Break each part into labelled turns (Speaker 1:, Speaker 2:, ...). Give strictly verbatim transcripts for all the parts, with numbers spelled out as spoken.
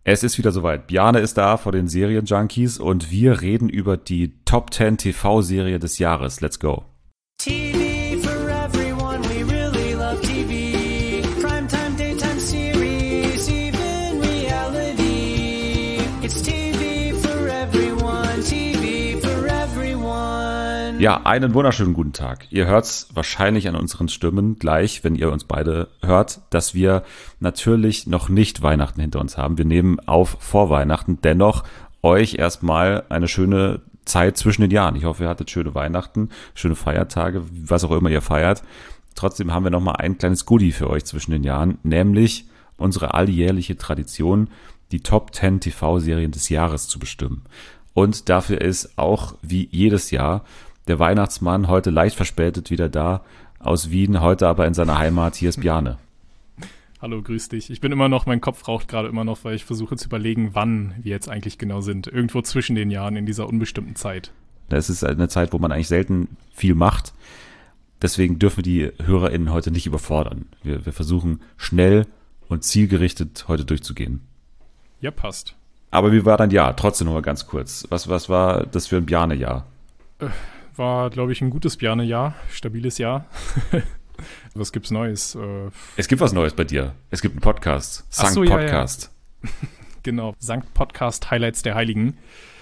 Speaker 1: Es ist wieder soweit. Bjarne ist da vor den Serienjunkies und wir reden über die Top zehn T V-Serie des Jahres. Let's go.
Speaker 2: T V for everyone, we really love T V. Primetime, daytime series, even reality. It's T V for everyone, T V for everyone.
Speaker 1: Ja, einen wunderschönen guten Tag. Ihr hört's wahrscheinlich an unseren Stimmen gleich, wenn ihr uns beide hört, dass wir natürlich noch nicht Weihnachten hinter uns haben. Wir nehmen auf vor Weihnachten. Dennoch euch erstmal eine schöne Zeit zwischen den Jahren. Ich hoffe, ihr hattet schöne Weihnachten, schöne Feiertage, was auch immer ihr feiert. Trotzdem haben wir nochmal ein kleines Goodie für euch zwischen den Jahren, nämlich unsere alljährliche Tradition, die Top zehn T V-Serien des Jahres zu bestimmen. Und dafür ist auch wie jedes Jahr der Weihnachtsmann heute leicht verspätet wieder da aus Wien, heute aber in seiner Heimat. Hier ist Bjarne.
Speaker 3: Hallo, grüß dich. Ich bin immer noch, mein Kopf raucht gerade immer noch, weil ich versuche zu überlegen, wann wir jetzt eigentlich genau sind. Irgendwo zwischen den Jahren in dieser unbestimmten Zeit.
Speaker 1: Das ist eine Zeit, wo man eigentlich selten viel macht. Deswegen dürfen wir die HörerInnen heute nicht überfordern. Wir, wir versuchen schnell und zielgerichtet heute durchzugehen.
Speaker 3: Ja, passt.
Speaker 1: Aber wie war dein Jahr? Trotzdem noch mal ganz kurz. Was, was war das für ein Bjarne-Jahr?
Speaker 3: Äh, war, glaube ich, ein gutes Bjarne-Jahr. Stabiles Jahr. Was gibt's Neues? Äh,
Speaker 1: es gibt was Neues bei dir. Es gibt einen Podcast. Sankt
Speaker 3: so, ja,
Speaker 1: Podcast.
Speaker 3: Ja. Genau. Sankt Podcast Highlights der Heiligen.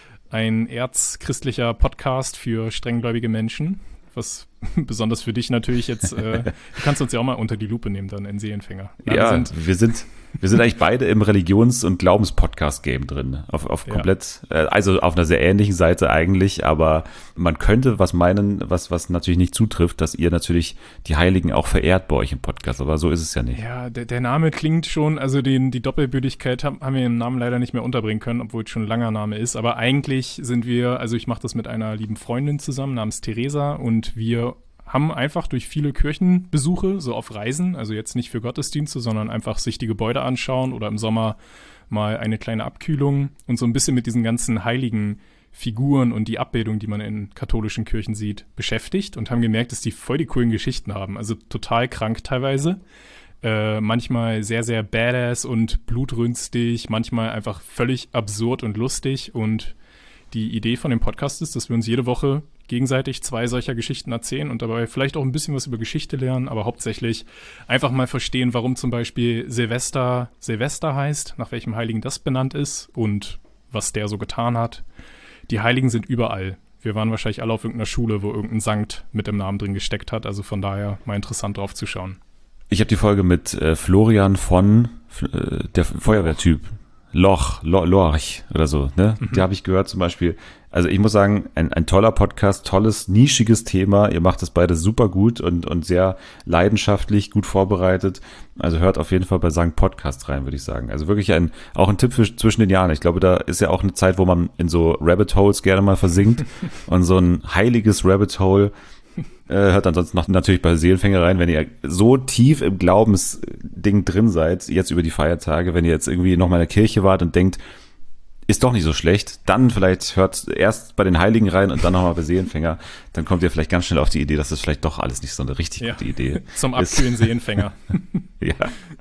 Speaker 3: Ein erzchristlicher Podcast für strenggläubige Menschen. Was besonders für dich natürlich jetzt, äh, du kannst uns ja auch mal unter die Lupe nehmen dann in Seelenfänger.
Speaker 1: Ja, ja, wir sind, wir sind, wir sind eigentlich beide im Religions- und Glaubens-Podcast-Game drin. Auf, auf komplett, ja. äh, also auf einer sehr ähnlichen Seite eigentlich, aber man könnte was meinen, was, was natürlich nicht zutrifft, dass ihr natürlich die Heiligen auch verehrt bei euch im Podcast, aber so ist es ja nicht.
Speaker 3: Ja, der, der Name klingt schon, also den, die Doppelbödigkeit haben, haben wir im Namen leider nicht mehr unterbringen können, obwohl es schon ein langer Name ist, aber eigentlich sind wir, also ich mache das mit einer lieben Freundin zusammen namens Theresa und wir haben einfach durch viele Kirchenbesuche, so auf Reisen, also jetzt nicht für Gottesdienste, sondern einfach sich die Gebäude anschauen oder im Sommer mal eine kleine Abkühlung und so ein bisschen mit diesen ganzen heiligen Figuren und die Abbildung, die man in katholischen Kirchen sieht, beschäftigt und haben gemerkt, dass die voll die coolen Geschichten haben. Also total krank teilweise, äh, manchmal sehr, sehr badass und blutrünstig, manchmal einfach völlig absurd und lustig. Und die Idee von dem Podcast ist, dass wir uns jede Woche gegenseitig zwei solcher Geschichten erzählen und dabei vielleicht auch ein bisschen was über Geschichte lernen, aber hauptsächlich einfach mal verstehen, warum zum Beispiel Silvester Silvester heißt, nach welchem Heiligen das benannt ist und was der so getan hat. Die Heiligen sind überall. Wir waren wahrscheinlich alle auf irgendeiner Schule, wo irgendein Sankt mit dem Namen drin gesteckt hat, also von daher mal interessant drauf zu schauen.
Speaker 1: Ich habe die Folge mit äh, Florian von, äh, der Feuerwehrtyp, Loch, Lo, Lorch oder so, ne? Mhm. Die habe ich gehört zum Beispiel. Also ich muss sagen, ein, ein toller Podcast, tolles, nischiges Thema. Ihr macht das beide super gut und, und sehr leidenschaftlich, gut vorbereitet. Also hört auf jeden Fall bei Sankt Podcast rein, würde ich sagen. Also wirklich ein, auch ein Tipp für zwischen den Jahren. Ich glaube, da ist ja auch eine Zeit, wo man in so Rabbit Holes gerne mal versinkt und so ein heiliges Rabbit Hole äh, hört ansonsten noch natürlich bei Seelenfänger rein, wenn ihr so tief im Glaubensding drin seid, jetzt über die Feiertage, wenn ihr jetzt irgendwie noch mal in der Kirche wart und denkt, ist doch nicht so schlecht, dann vielleicht hört erst bei den Heiligen rein und dann nochmal bei Seelenfänger, dann kommt ihr vielleicht ganz schnell auf die Idee, dass das vielleicht doch alles nicht so eine richtig
Speaker 3: ja,
Speaker 1: gute Idee
Speaker 3: zum Abkühlen Seelenfänger.
Speaker 1: ja.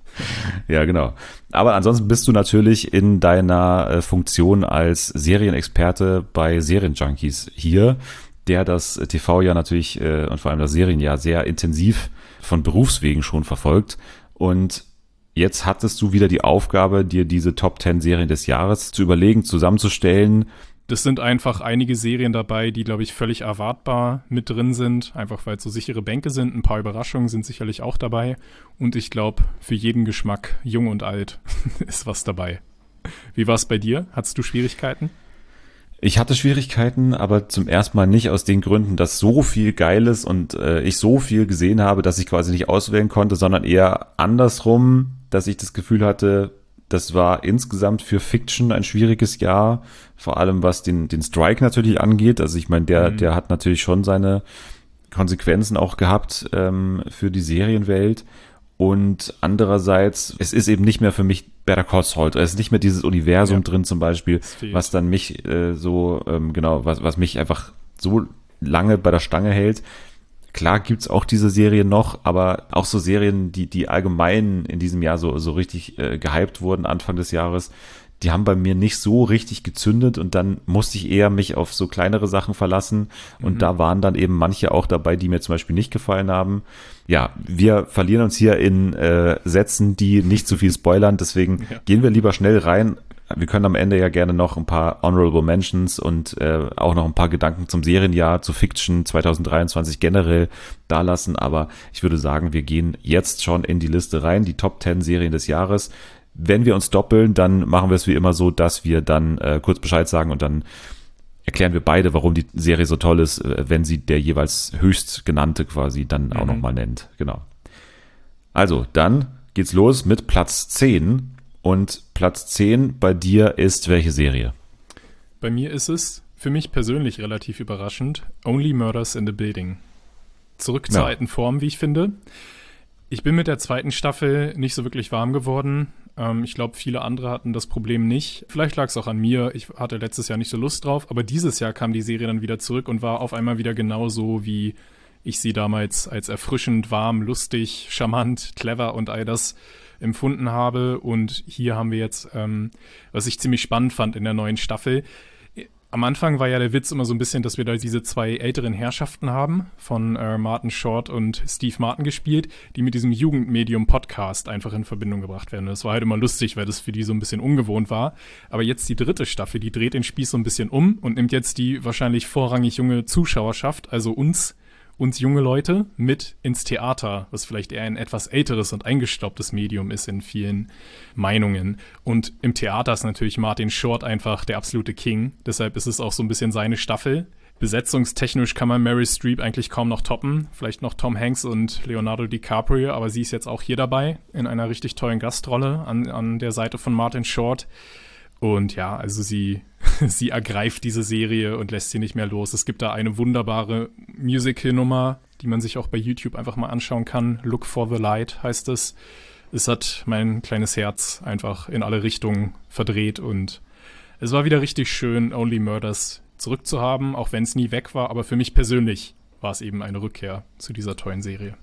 Speaker 1: ja, genau. Aber ansonsten bist du natürlich in deiner äh, Funktion als Serienexperte bei Serienjunkies hier, der das T V ja natürlich äh, und vor allem das Serienjahr sehr intensiv von Berufswegen schon verfolgt. Und jetzt hattest du wieder die Aufgabe, dir diese Top zehn Serien des Jahres zu überlegen, zusammenzustellen.
Speaker 3: Das sind einfach einige Serien dabei, die, glaube ich, völlig erwartbar mit drin sind, einfach weil es so sichere Bänke sind. Ein paar Überraschungen sind sicherlich auch dabei. Und ich glaube, für jeden Geschmack, jung und alt, ist was dabei. Wie war es bei dir? Hattest du Schwierigkeiten?
Speaker 1: Ich hatte Schwierigkeiten, aber zum ersten Mal nicht aus den Gründen, dass so viel Geiles und äh, ich so viel gesehen habe, dass ich quasi nicht auswählen konnte, sondern eher andersrum, dass ich das Gefühl hatte, das war insgesamt für Fiction ein schwieriges Jahr, vor allem was den den Strike natürlich angeht. Also ich meine, der mhm. der hat natürlich schon seine Konsequenzen auch gehabt ähm, für die Serienwelt. Und andererseits, es ist eben nicht mehr für mich Better Call Saul. Es ist nicht mehr dieses Universum ja. drin zum Beispiel, was dann mich äh, so, ähm, genau, was, was mich einfach so lange bei der Stange hält. Klar gibt's auch diese Serien noch, aber auch so Serien, die die allgemein in diesem Jahr so so richtig äh, gehypt wurden Anfang des Jahres, die haben bei mir nicht so richtig gezündet und dann musste ich eher mich auf so kleinere Sachen verlassen und mhm. da waren dann eben manche auch dabei, die mir zum Beispiel nicht gefallen haben. Ja, wir verlieren uns hier in äh, Sätzen, die nicht zu viel spoilern, deswegen ja. gehen wir lieber schnell rein. Wir können am Ende ja gerne noch ein paar Honorable Mentions und äh, auch noch ein paar Gedanken zum Serienjahr, zu Fiction zwanzig dreiundzwanzig generell da lassen, aber ich würde sagen, wir gehen jetzt schon in die Liste rein, die Top zehn Serien des Jahres. Wenn wir uns doppeln, dann machen wir es wie immer so, dass wir dann äh, kurz Bescheid sagen und dann erklären wir beide, warum die Serie so toll ist, wenn sie der jeweils höchst genannte quasi dann mhm. auch nochmal nennt. Genau. Also, dann geht's los mit Platz zehn. Und Platz zehn bei dir ist welche Serie?
Speaker 3: Bei mir ist es, für mich persönlich relativ überraschend, Only Murders in the Building. Zurück zur ja. alten Form, wie ich finde. Ich bin mit der zweiten Staffel nicht so wirklich warm geworden. Ähm, ich glaube, viele andere hatten das Problem nicht. Vielleicht lag es auch an mir. Ich hatte letztes Jahr nicht so Lust drauf. Aber dieses Jahr kam die Serie dann wieder zurück und war auf einmal wieder genauso, wie ich sie damals als erfrischend, warm, lustig, charmant, clever und all das empfunden habe. Und hier haben wir jetzt, ähm, was ich ziemlich spannend fand in der neuen Staffel. Am Anfang war ja der Witz immer so ein bisschen, dass wir da diese zwei älteren Herrschaften haben, von äh, Martin Short und Steve Martin gespielt, die mit diesem Jugendmedium-Podcast einfach in Verbindung gebracht werden. Das war halt immer lustig, weil das für die so ein bisschen ungewohnt war. Aber jetzt die dritte Staffel, die dreht den Spieß so ein bisschen um und nimmt jetzt die wahrscheinlich vorrangig junge Zuschauerschaft, also uns, uns junge Leute mit ins Theater, was vielleicht eher ein etwas älteres und eingestaubtes Medium ist in vielen Meinungen. Und im Theater ist natürlich Martin Short einfach der absolute King. Deshalb ist es auch so ein bisschen seine Staffel. Besetzungstechnisch kann man Meryl Streep eigentlich kaum noch toppen. Vielleicht noch Tom Hanks und Leonardo DiCaprio, aber sie ist jetzt auch hier dabei in einer richtig tollen Gastrolle an, an der Seite von Martin Short. Und ja, also sie, sie ergreift diese Serie und lässt sie nicht mehr los. Es gibt da eine wunderbare Musical-Nummer, die man sich auch bei YouTube einfach mal anschauen kann. Look for the Light heißt es. Es hat mein kleines Herz einfach in alle Richtungen verdreht und es war wieder richtig schön, Only Murders zurückzuhaben, auch wenn es nie weg war. Aber für mich persönlich war es eben eine Rückkehr zu dieser tollen Serie.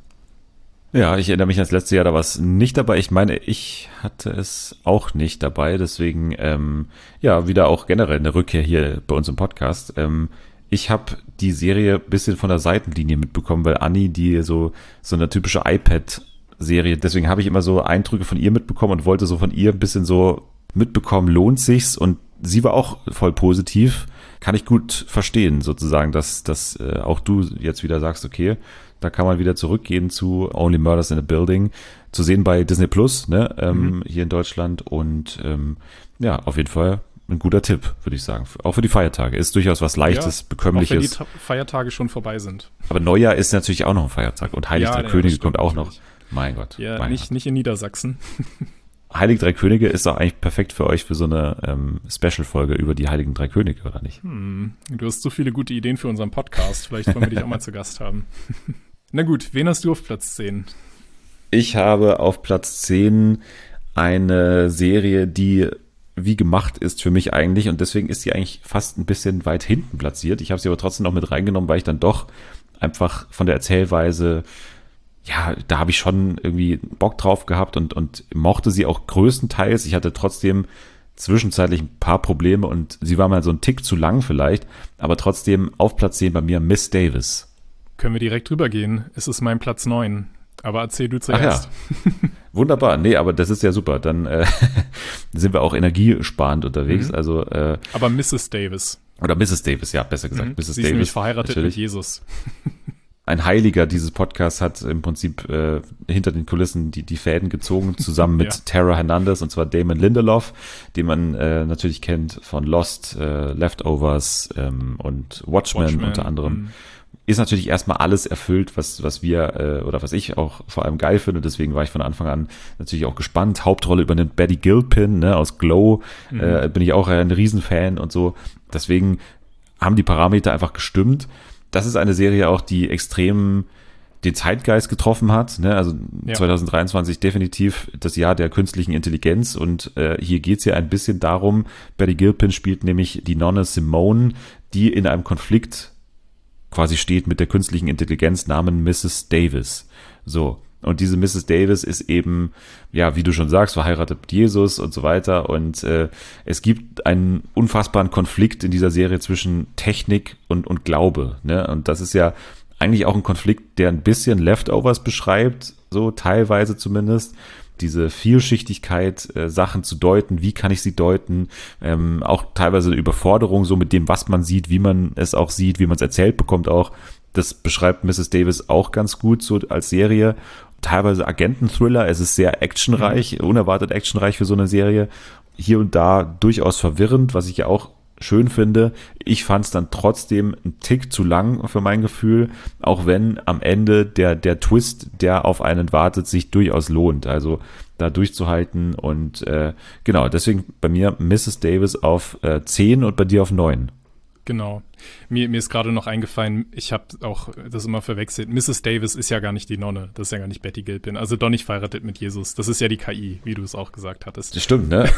Speaker 1: Ja, ich erinnere mich ans letzte Jahr, da war es nicht dabei. Ich meine, ich hatte es auch nicht dabei. Deswegen, ähm, ja, wieder auch generell eine Rückkehr hier bei uns im Podcast. Ähm, ich habe die Serie ein bisschen von der Seitenlinie mitbekommen, weil Anni, die so so eine typische iPad-Serie, deswegen habe ich immer so Eindrücke von ihr mitbekommen und wollte so von ihr ein bisschen so mitbekommen, lohnt sich's? Und sie war auch voll positiv. Kann ich gut verstehen, sozusagen, dass, dass äh, auch du jetzt wieder sagst, okay, da kann man wieder zurückgehen zu Only Murders in a Building, zu sehen bei Disney Plus, ne, ähm, mhm. hier in Deutschland. Und ähm, ja, auf jeden Fall ein guter Tipp, würde ich sagen. Auch für die Feiertage. Ist durchaus was Leichtes,
Speaker 3: ja,
Speaker 1: Bekömmliches.
Speaker 3: Auch wenn die Ta- Feiertage schon vorbei sind.
Speaker 1: Aber Neujahr ist natürlich auch noch ein Feiertag. Und Heilig
Speaker 3: ja,
Speaker 1: Drei
Speaker 3: ja,
Speaker 1: Könige kommt auch
Speaker 3: natürlich.
Speaker 1: noch. Mein Gott.
Speaker 3: Ja,
Speaker 1: mein
Speaker 3: nicht,
Speaker 1: Gott.
Speaker 3: nicht in Niedersachsen.
Speaker 1: Heilige Drei Könige ist doch eigentlich perfekt für euch für so eine ähm, Special-Folge über die Heiligen Drei Könige, oder nicht?
Speaker 3: Hm, du hast so viele gute Ideen für unseren Podcast. Vielleicht wollen wir dich auch mal zu Gast haben. Na gut, wen hast du auf Platz zehn?
Speaker 1: Ich habe auf Platz zehn eine Serie, die wie gemacht ist für mich eigentlich und deswegen ist sie eigentlich fast ein bisschen weit hinten platziert. Ich habe sie aber trotzdem noch mit reingenommen, weil ich dann doch einfach von der Erzählweise, ja, da habe ich schon irgendwie Bock drauf gehabt und, und mochte sie auch größtenteils. Ich hatte trotzdem zwischenzeitlich ein paar Probleme und sie war mal so ein Tick zu lang vielleicht, aber trotzdem auf Platz zehn bei mir Miss Davis.
Speaker 3: Können wir direkt rübergehen. Es ist mein Platz neun. Aber erzähl du zuerst.
Speaker 1: Ach ja. Wunderbar. Nee, aber das ist ja super. Dann äh, sind wir auch energiesparend unterwegs.
Speaker 3: Mhm.
Speaker 1: Also, äh,
Speaker 3: aber Misses Davis.
Speaker 1: Oder Misses Davis, ja, besser gesagt.
Speaker 3: Mhm.
Speaker 1: Misses
Speaker 3: Sie
Speaker 1: Davis.
Speaker 3: ist nämlich verheiratet
Speaker 1: natürlich.
Speaker 3: mit Jesus.
Speaker 1: Ein Heiliger dieses Podcasts hat im Prinzip äh, hinter den Kulissen die, die Fäden gezogen, zusammen mit
Speaker 3: ja.
Speaker 1: Tara Hernandez, und zwar Damon Lindelof, den man äh, natürlich kennt von Lost, äh, Leftovers ähm, und Watchmen,
Speaker 3: Watchmen
Speaker 1: unter anderem.
Speaker 3: Mhm.
Speaker 1: Ist natürlich erstmal alles erfüllt, was was wir äh, oder was ich auch vor allem geil finde. Deswegen war ich von Anfang an natürlich auch gespannt. Hauptrolle übernimmt Betty Gilpin, ne, aus Glow. Mhm. Äh, bin ich auch ein Riesenfan und so. Deswegen haben die Parameter einfach gestimmt. Das ist eine Serie auch, die extrem den Zeitgeist getroffen hat. Ne? Also ja. zwanzig dreiundzwanzig definitiv das Jahr der künstlichen Intelligenz. Und äh, hier geht's ja ein bisschen darum, Betty Gilpin spielt nämlich die Nonne Simone, die in einem Konflikt quasi steht mit der künstlichen Intelligenz namens Misses Davis. So, Und diese Misses Davis ist eben, ja, wie du schon sagst, verheiratet mit Jesus und so weiter. Und äh, es gibt einen unfassbaren Konflikt in dieser Serie zwischen Technik und, und Glaube. Ne? Und das ist ja eigentlich auch ein Konflikt, der ein bisschen Leftovers beschreibt, so teilweise zumindest. Diese Vielschichtigkeit, äh, Sachen zu deuten, wie kann ich sie deuten, ähm, auch teilweise eine Überforderung so mit dem, was man sieht, wie man es auch sieht, wie man es erzählt bekommt auch. Das beschreibt Misses Davis auch ganz gut so als Serie. Teilweise Agenten-Thriller, es ist sehr actionreich, mhm. unerwartet actionreich für so eine Serie. Hier und da durchaus verwirrend, was ich ja auch schön finde. Ich fand es dann trotzdem einen Tick zu lang für mein Gefühl, auch wenn am Ende der, der Twist, der auf einen wartet, sich durchaus lohnt. Also da durchzuhalten und äh, genau, deswegen bei mir Misses Davis auf äh, zehn und bei dir auf neun.
Speaker 3: Genau. Mir, mir ist gerade noch eingefallen, ich habe auch das immer verwechselt. Misses Davis ist ja gar nicht die Nonne, das ist ja gar nicht Betty Gilpin. Also doch nicht verheiratet mit Jesus. Das ist ja die K I, wie du es auch gesagt hattest.
Speaker 1: Das stimmt, ne?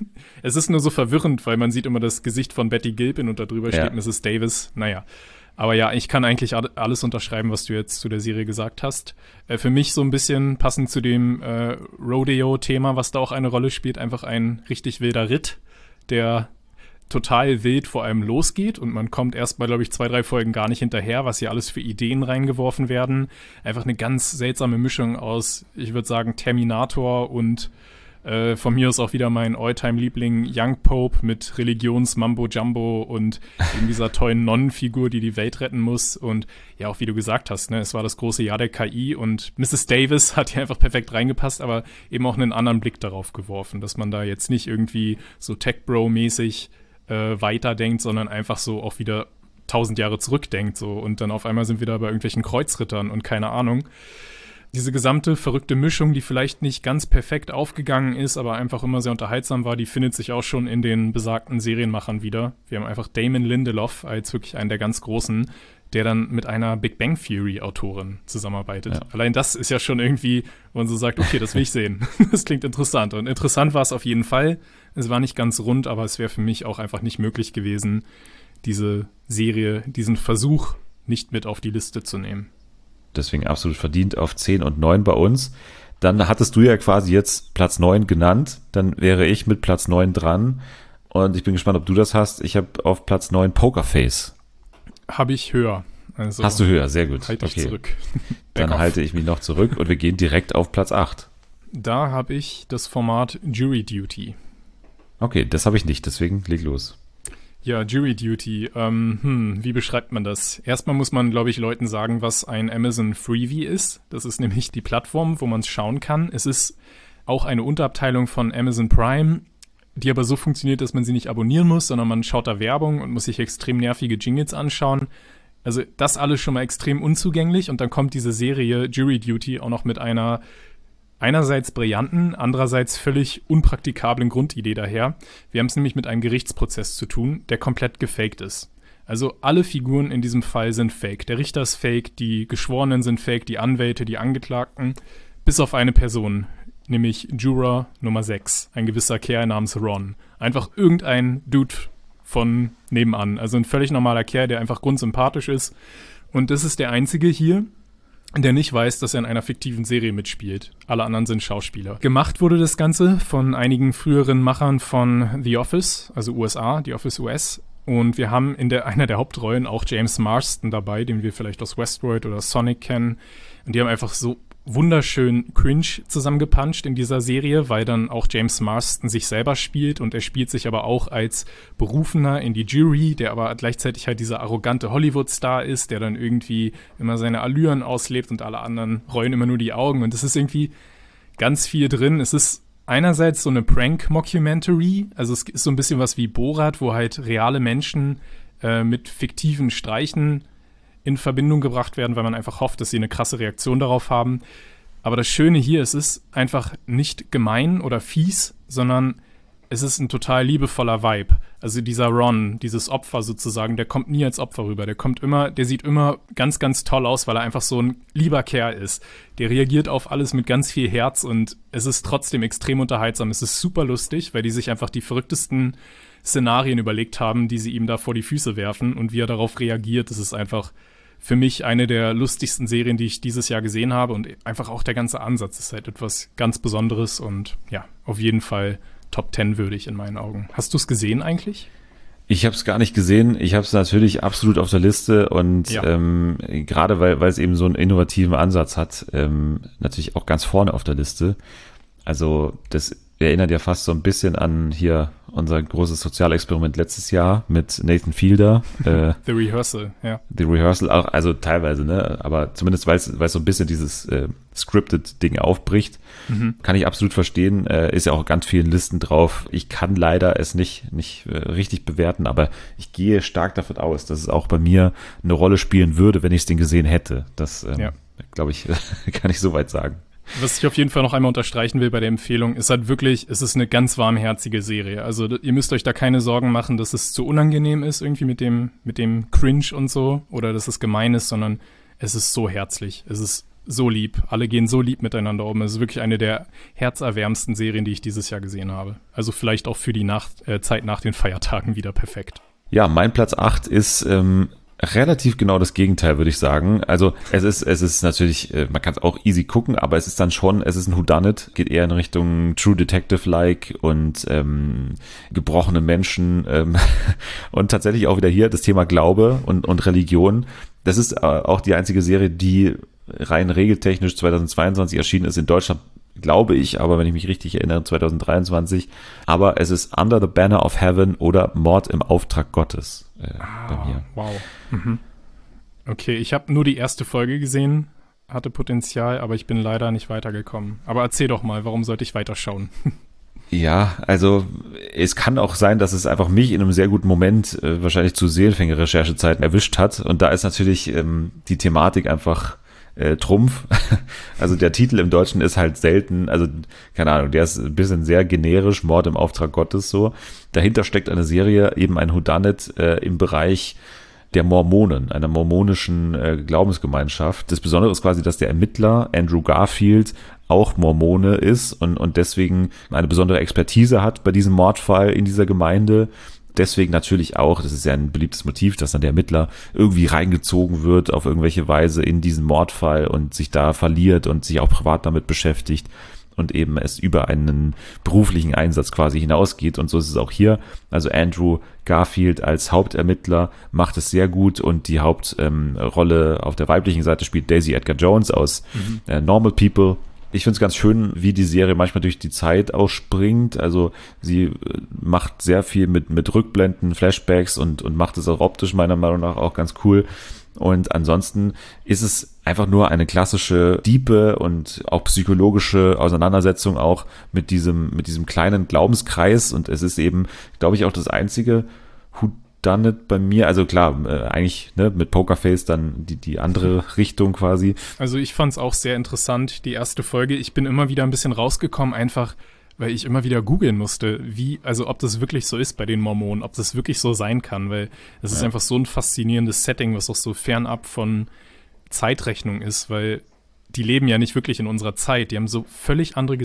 Speaker 3: Es ist nur so verwirrend, weil man sieht immer das Gesicht von Betty Gilpin und da drüber
Speaker 1: ja.
Speaker 3: steht Misses Davis. Naja. Aber ja, ich kann eigentlich alles unterschreiben, was du jetzt zu der Serie gesagt hast. Äh, für mich so ein bisschen passend zu dem äh, Rodeo-Thema, was da auch eine Rolle spielt, einfach ein richtig wilder Ritt, der total wild vor allem losgeht und man kommt erst mal, glaube ich, zwei, drei Folgen gar nicht hinterher, was hier alles für Ideen reingeworfen werden. Einfach eine ganz seltsame Mischung aus, ich würde sagen, Terminator und äh, von mir aus auch wieder mein Alltime-Liebling Young Pope mit Religions-Mambo-Jumbo und eben dieser tollen Nonnenfigur, die die Welt retten muss. Und ja, auch wie du gesagt hast, ne, es war das große Jahr der K I und Misses Davis hat hier einfach perfekt reingepasst, aber eben auch einen anderen Blick darauf geworfen, dass man da jetzt nicht irgendwie so Tech-Bro-mäßig Äh, weiterdenkt, sondern einfach so auch wieder tausend Jahre zurückdenkt so und dann auf einmal sind wir da bei irgendwelchen Kreuzrittern und keine Ahnung. Diese gesamte verrückte Mischung, die vielleicht nicht ganz perfekt aufgegangen ist, aber einfach immer sehr unterhaltsam war, die findet sich auch schon in den besagten Serienmachern wieder. Wir haben einfach Damon Lindelof als wirklich einen der ganz Großen, der dann mit einer Big Bang Theory Autorin zusammenarbeitet. Ja. Allein das ist ja schon irgendwie, wo man so sagt, okay, das will ich sehen. Das klingt interessant. Und interessant war es auf jeden Fall. Es war nicht ganz rund, aber es wäre für mich auch einfach nicht möglich gewesen, diese Serie, diesen Versuch nicht mit auf die Liste zu nehmen.
Speaker 1: Deswegen absolut verdient auf zehn und neun bei uns. Dann hattest du ja quasi jetzt Platz neun genannt. Dann wäre ich mit Platz neun dran. Und ich bin gespannt, ob du das hast. Ich habe auf Platz neun Pokerface.
Speaker 3: Habe ich höher. Also
Speaker 1: Hast du höher, sehr gut.
Speaker 3: Halte ich
Speaker 1: okay.
Speaker 3: zurück.
Speaker 1: Dann halte ich mich noch zurück und wir gehen direkt auf Platz acht.
Speaker 3: Da habe ich das Format Jury Duty.
Speaker 1: Okay, das habe ich nicht, deswegen leg los.
Speaker 3: Ja, Jury Duty. Ähm, hm, wie beschreibt man das? Erstmal muss man, glaube ich, Leuten sagen, was ein Amazon Freevee ist. Das ist nämlich die Plattform, wo man es schauen kann. Es ist auch eine Unterabteilung von Amazon Prime, die aber so funktioniert, dass man sie nicht abonnieren muss, sondern man schaut da Werbung und muss sich extrem nervige Jingles anschauen. Also das alles schon mal extrem unzugänglich und dann kommt diese Serie Jury Duty auch noch mit einer einerseits brillanten, andererseits völlig unpraktikablen Grundidee daher. Wir haben es nämlich mit einem Gerichtsprozess zu tun, der komplett gefaked ist. Also alle Figuren in diesem Fall sind fake. Der Richter ist fake, die Geschworenen sind fake, die Anwälte, die Angeklagten, bis auf eine Person, nämlich Juror Nummer sechs, ein gewisser Kerl namens Ron. Einfach irgendein Dude von nebenan. Also ein völlig normaler Kerl, der einfach grundsympathisch ist. Und das ist der einzige hier, der nicht weiß, dass er in einer fiktiven Serie mitspielt. Alle anderen sind Schauspieler. Gemacht wurde das Ganze von einigen früheren Machern von The Office, also U S A, The Office U S. Und wir haben in der, einer der Hauptrollen auch James Marsden dabei, den wir vielleicht aus Westworld oder Sonic kennen. Und die haben einfach so wunderschön cringe zusammengepanscht in dieser Serie, weil dann auch James Marsden sich selber spielt und er spielt sich aber auch als Berufener in die Jury, der aber gleichzeitig halt dieser arrogante Hollywood-Star ist, der dann irgendwie immer seine Allüren auslebt und alle anderen rollen immer nur die Augen und es ist irgendwie ganz viel drin. Es ist einerseits so eine Prank-Mockumentary, also es ist so ein bisschen was wie Borat, wo halt reale Menschen äh, mit fiktiven Streichen in Verbindung gebracht werden, weil man einfach hofft, dass sie eine krasse Reaktion darauf haben. Aber das Schöne hier, es ist einfach nicht gemein oder fies, sondern es ist ein total liebevoller Vibe. Also dieser Ron, dieses Opfer sozusagen, der kommt nie als Opfer rüber. Der kommt immer, der sieht immer ganz, ganz toll aus, weil er einfach so ein lieber Kerl ist. Der reagiert auf alles mit ganz viel Herz und es ist trotzdem extrem unterhaltsam. Es ist super lustig, weil die sich einfach die verrücktesten Szenarien überlegt haben, die sie ihm da vor die Füße werfen und wie er darauf reagiert. Das ist einfach für mich eine der lustigsten Serien, die ich dieses Jahr gesehen habe und einfach auch der ganze Ansatz ist halt etwas ganz Besonderes und ja, auf jeden Fall Top Ten würdig in meinen Augen. Hast du es gesehen eigentlich?
Speaker 1: Ich habe es gar nicht gesehen. Ich habe es natürlich absolut auf der Liste und
Speaker 3: Ja.
Speaker 1: ähm, gerade weil weil es eben so einen innovativen Ansatz hat, ähm, natürlich auch ganz vorne auf der Liste. Also das erinnert ja fast so ein bisschen an hier unser großes Sozialexperiment letztes Jahr mit Nathan Fielder. Äh,
Speaker 3: The Rehearsal, ja.
Speaker 1: The Rehearsal auch, also teilweise, ne, aber zumindest weil es weil es so ein bisschen dieses äh, scripted Ding aufbricht,
Speaker 3: Mhm.
Speaker 1: kann ich absolut verstehen, äh, ist ja auch auf ganz vielen Listen drauf. Ich kann leider es nicht nicht äh, richtig bewerten, aber ich gehe stark davon aus, dass es auch bei mir eine Rolle spielen würde, wenn ich es denn gesehen hätte. Das ähm,
Speaker 3: Ja.
Speaker 1: glaube ich, kann ich soweit sagen.
Speaker 3: Was ich auf jeden Fall noch einmal unterstreichen will bei der Empfehlung, ist halt wirklich, es ist eine ganz warmherzige Serie. Also ihr müsst euch da keine Sorgen machen, dass es zu unangenehm ist irgendwie mit dem, mit dem Cringe und so oder dass es gemein ist, sondern es ist so herzlich. Es ist so lieb. Alle gehen so lieb miteinander um. Es ist wirklich eine der herzerwärmendsten Serien, die ich dieses Jahr gesehen habe. Also vielleicht auch für die Nacht, äh, Zeit nach den Feiertagen wieder perfekt.
Speaker 1: Ja, mein Platz acht ist ähm, relativ genau das Gegenteil, würde ich sagen. Also es ist es ist natürlich, äh, man kann es auch easy gucken, aber es ist dann schon, es ist ein Whodunit, geht eher in Richtung True Detective-like und ähm, gebrochene Menschen ähm, und tatsächlich auch wieder hier das Thema Glaube und, und Religion. Das ist äh, auch die einzige Serie, die rein regeltechnisch zweitausendzweiundzwanzig erschienen ist in Deutschland, glaube ich, aber wenn ich mich richtig erinnere, zweitausenddreiundzwanzig. Aber es ist Under the Banner of Heaven oder Mord im Auftrag Gottes äh, bei mir.
Speaker 3: Wow. Mhm. Okay, ich habe nur die erste Folge gesehen, hatte Potenzial, aber ich bin leider nicht weitergekommen. Aber erzähl doch mal, warum sollte ich weiterschauen?
Speaker 1: Ja, also es kann auch sein, dass es einfach mich in einem sehr guten Moment äh, wahrscheinlich zu Seelenfänger-Recherchezeiten erwischt hat. Und da ist natürlich ähm, die Thematik einfach äh, Trumpf. Also der Titel im Deutschen ist halt selten, also keine Ahnung, der ist ein bisschen sehr generisch, Mord im Auftrag Gottes so. Dahinter steckt eine Serie, eben ein Whodunit äh, im Bereich der Mormonen, einer mormonischen äh, Glaubensgemeinschaft. Das Besondere ist quasi, dass der Ermittler Andrew Garfield auch Mormone ist und, und deswegen eine besondere Expertise hat bei diesem Mordfall in dieser Gemeinde. Deswegen natürlich auch, das ist ja ein beliebtes Motiv, dass dann der Ermittler irgendwie reingezogen wird auf irgendwelche Weise in diesen Mordfall und sich da verliert und sich auch privat damit beschäftigt und eben es über einen beruflichen Einsatz quasi hinausgeht. Und so ist es auch hier. Also Andrew Garfield als Hauptermittler macht es sehr gut und die Hauptrolle ähm, auf der weiblichen Seite spielt Daisy Edgar Jones aus mhm. äh, Normal People. Ich finde es ganz schön, wie die Serie manchmal durch die Zeit ausspringt. Also sie äh, macht sehr viel mit, mit Rückblenden, Flashbacks und, und macht es auch optisch meiner Meinung nach auch ganz cool. Und ansonsten ist es einfach nur eine klassische, diepe und auch psychologische Auseinandersetzung auch mit diesem, mit diesem kleinen Glaubenskreis. Und es ist eben, glaube ich, auch das einzige Whodunit bei mir. Also klar, äh, eigentlich ne, mit Pokerface dann die, die andere Richtung quasi.
Speaker 3: Also ich fand es auch sehr interessant, die erste Folge. Ich bin immer wieder ein bisschen rausgekommen, einfach weil ich immer wieder googeln musste, wie, also ob das wirklich so ist bei den Mormonen, ob das wirklich so sein kann, weil es ja. ist einfach so ein faszinierendes Setting, was auch so fernab von Zeitrechnung ist, weil die leben ja nicht wirklich in unserer Zeit. Die haben so völlig andere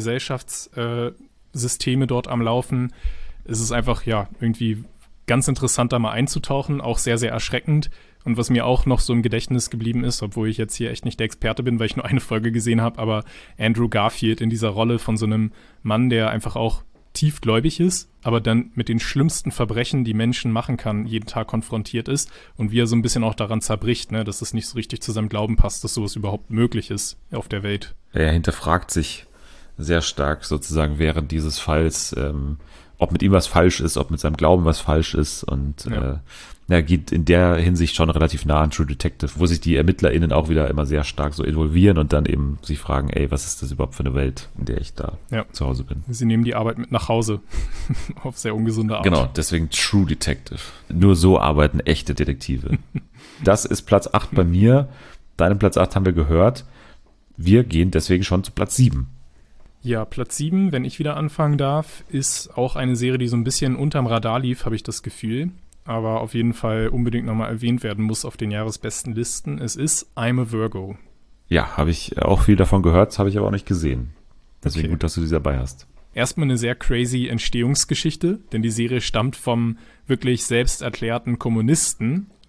Speaker 3: Gesellschaftssysteme dort am Laufen. Es ist einfach, ja, irgendwie ganz interessant, da mal einzutauchen, auch sehr, sehr erschreckend. Und was mir auch noch so im Gedächtnis geblieben ist, obwohl ich jetzt hier echt nicht der Experte bin, weil ich nur eine Folge gesehen habe, aber Andrew Garfield in dieser Rolle von so einem Mann, der einfach auch tiefgläubig ist, aber dann mit den schlimmsten Verbrechen, die Menschen machen kann, jeden Tag konfrontiert ist und wie er so ein bisschen auch daran zerbricht, ne, dass es nicht so richtig zu seinem Glauben passt, dass sowas überhaupt möglich ist auf der Welt.
Speaker 1: Er hinterfragt sich sehr stark sozusagen während dieses Falls, ähm, ob mit ihm was falsch ist, ob mit seinem Glauben was falsch ist und ja. äh, ja, geht in der Hinsicht schon relativ nah an True Detective, wo sich die ErmittlerInnen auch wieder immer sehr stark so involvieren und dann eben sich fragen, ey, was ist das überhaupt für eine Welt, in der ich da ja. zu Hause bin.
Speaker 3: Sie nehmen die Arbeit mit nach Hause auf sehr ungesunde Art.
Speaker 1: Genau, deswegen True Detective. Nur so arbeiten echte Detektive. Das ist Platz acht bei mir. Deinen Platz acht haben wir gehört. Wir gehen deswegen schon zu Platz sieben.
Speaker 3: Ja, Platz sieben, wenn ich wieder anfangen darf, ist auch eine Serie, die so ein bisschen unterm Radar lief, habe ich das Gefühl, aber auf jeden Fall unbedingt nochmal erwähnt werden muss auf den jahresbesten Listen. Es ist I'm a Virgo.
Speaker 1: Ja, habe ich auch viel davon gehört, habe ich aber auch nicht gesehen. Deswegen
Speaker 3: Okay.
Speaker 1: gut, dass du die dabei hast.
Speaker 3: Erstmal eine sehr crazy Entstehungsgeschichte, denn die Serie stammt vom wirklich selbst erklärten Kommunisten,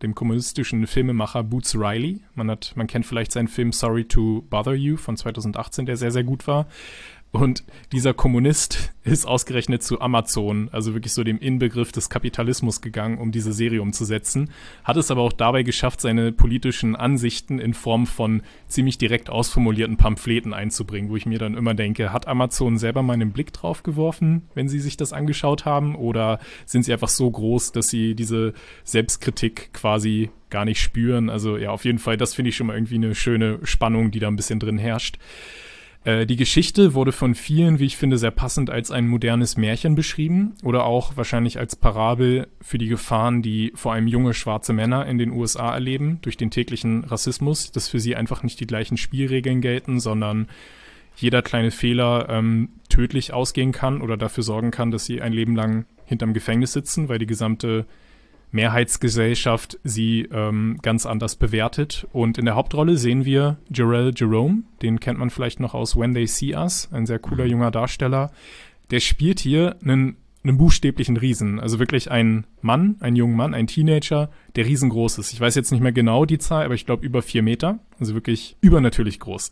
Speaker 3: dem kommunistischen Filmemacher Boots Riley. Man hat, man kennt vielleicht seinen Film Sorry to Bother You von zweitausendachtzehn, der sehr, sehr gut war. Und dieser Kommunist ist ausgerechnet zu Amazon, also wirklich so dem Inbegriff des Kapitalismus gegangen, um diese Serie umzusetzen. Hat es aber auch dabei geschafft, seine politischen Ansichten in Form von ziemlich direkt ausformulierten Pamphleten einzubringen, wo ich mir dann immer denke, hat Amazon selber mal einen Blick drauf geworfen, wenn sie sich das angeschaut haben? Oder sind sie einfach so groß, dass sie diese Selbstkritik quasi gar nicht spüren? Also ja, auf jeden Fall, das finde ich schon mal irgendwie eine schöne Spannung, die da ein bisschen drin herrscht. Die Geschichte wurde von vielen, wie ich finde, sehr passend als ein modernes Märchen beschrieben oder auch wahrscheinlich als Parabel für die Gefahren, die vor allem junge schwarze Männer in den U S A erleben durch den täglichen Rassismus, dass für sie einfach nicht die gleichen Spielregeln gelten, sondern jeder kleine Fehler ähm, tödlich ausgehen kann oder dafür sorgen kann, dass sie ein Leben lang hinterm Gefängnis sitzen, weil die gesamte Mehrheitsgesellschaft sie ähm, ganz anders bewertet. Und in der Hauptrolle sehen wir Jharrel Jerome, den kennt man vielleicht noch aus When They See Us, ein sehr cooler junger Darsteller. Der spielt hier einen, einen buchstäblichen Riesen, also wirklich ein Mann, ein junger Mann, ein Teenager, der riesengroß ist. Ich weiß jetzt nicht mehr genau die Zahl, aber ich glaube über vier Meter, also wirklich übernatürlich groß.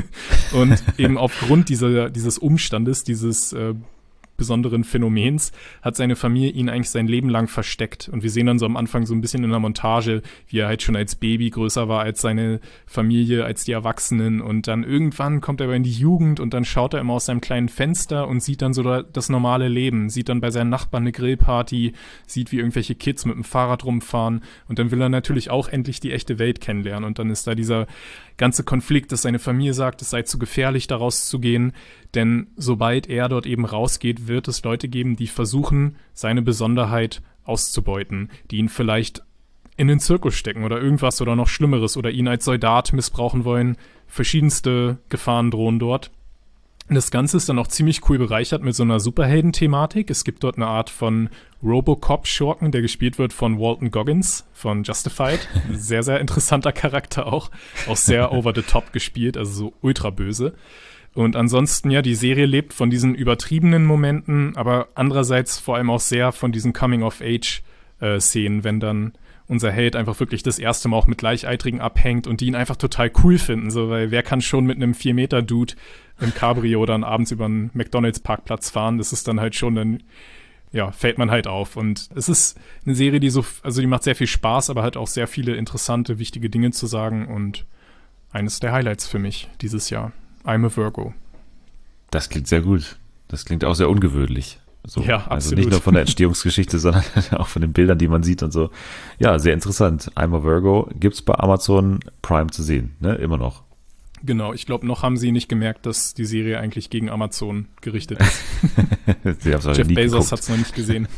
Speaker 3: Und eben aufgrund dieser, dieses Umstandes, dieses äh, besonderen Phänomens, hat seine Familie ihn eigentlich sein Leben lang versteckt. Und wir sehen dann so am Anfang so ein bisschen in der Montage, wie er halt schon als Baby größer war als seine Familie, als die Erwachsenen. Und dann irgendwann kommt er aber in die Jugend und dann schaut er immer aus seinem kleinen Fenster und sieht dann so das normale Leben, sieht dann bei seinen Nachbarn eine Grillparty, sieht, wie irgendwelche Kids mit dem Fahrrad rumfahren. Und dann will er natürlich auch endlich die echte Welt kennenlernen. Und dann ist da dieser ganze Konflikt, dass seine Familie sagt, es sei zu gefährlich, da rauszugehen. Denn sobald er dort eben rausgeht, wird es Leute geben, die versuchen, seine Besonderheit auszubeuten, die ihn vielleicht in den Zirkus stecken oder irgendwas oder noch Schlimmeres oder ihn als Soldat missbrauchen wollen. Verschiedenste Gefahren drohen dort. Das Ganze ist dann auch ziemlich cool bereichert mit so einer Superhelden-Thematik. Es gibt dort eine Art von Robocop-Schurken, der gespielt wird von Walton Goggins von Justified. Sehr, sehr interessanter Charakter auch. Auch sehr over the top gespielt, also so ultra böse. Und ansonsten, ja, die Serie lebt von diesen übertriebenen Momenten, aber andererseits vor allem auch sehr von diesen Coming-of-Age-Szenen, wenn dann unser Held einfach wirklich das erste Mal auch mit Gleichaltrigen abhängt und die ihn einfach total cool finden, so, weil wer kann schon mit einem vier Meter Dude im Cabrio dann abends über einen McDonalds-Parkplatz fahren? Das ist dann halt schon, dann, ja, fällt man halt auf. Und es ist eine Serie, die so, also die macht sehr viel Spaß, aber hat auch sehr viele interessante, wichtige Dinge zu sagen und eines der Highlights für mich dieses Jahr. I'm a Virgo.
Speaker 1: Das klingt sehr gut. Das klingt auch sehr ungewöhnlich. So,
Speaker 3: ja,
Speaker 1: also
Speaker 3: absolut.
Speaker 1: nicht nur von der Entstehungsgeschichte, sondern auch von den Bildern, die man sieht und so. Ja, sehr interessant. I'm a Virgo gibt's bei Amazon Prime zu sehen, ne? Immer noch.
Speaker 3: Genau, ich glaube, noch haben sie nicht gemerkt, dass die Serie eigentlich gegen Amazon gerichtet ist.
Speaker 1: sie haben's
Speaker 3: Jeff
Speaker 1: nie
Speaker 3: Bezos
Speaker 1: geguckt.
Speaker 3: hat's noch nicht gesehen.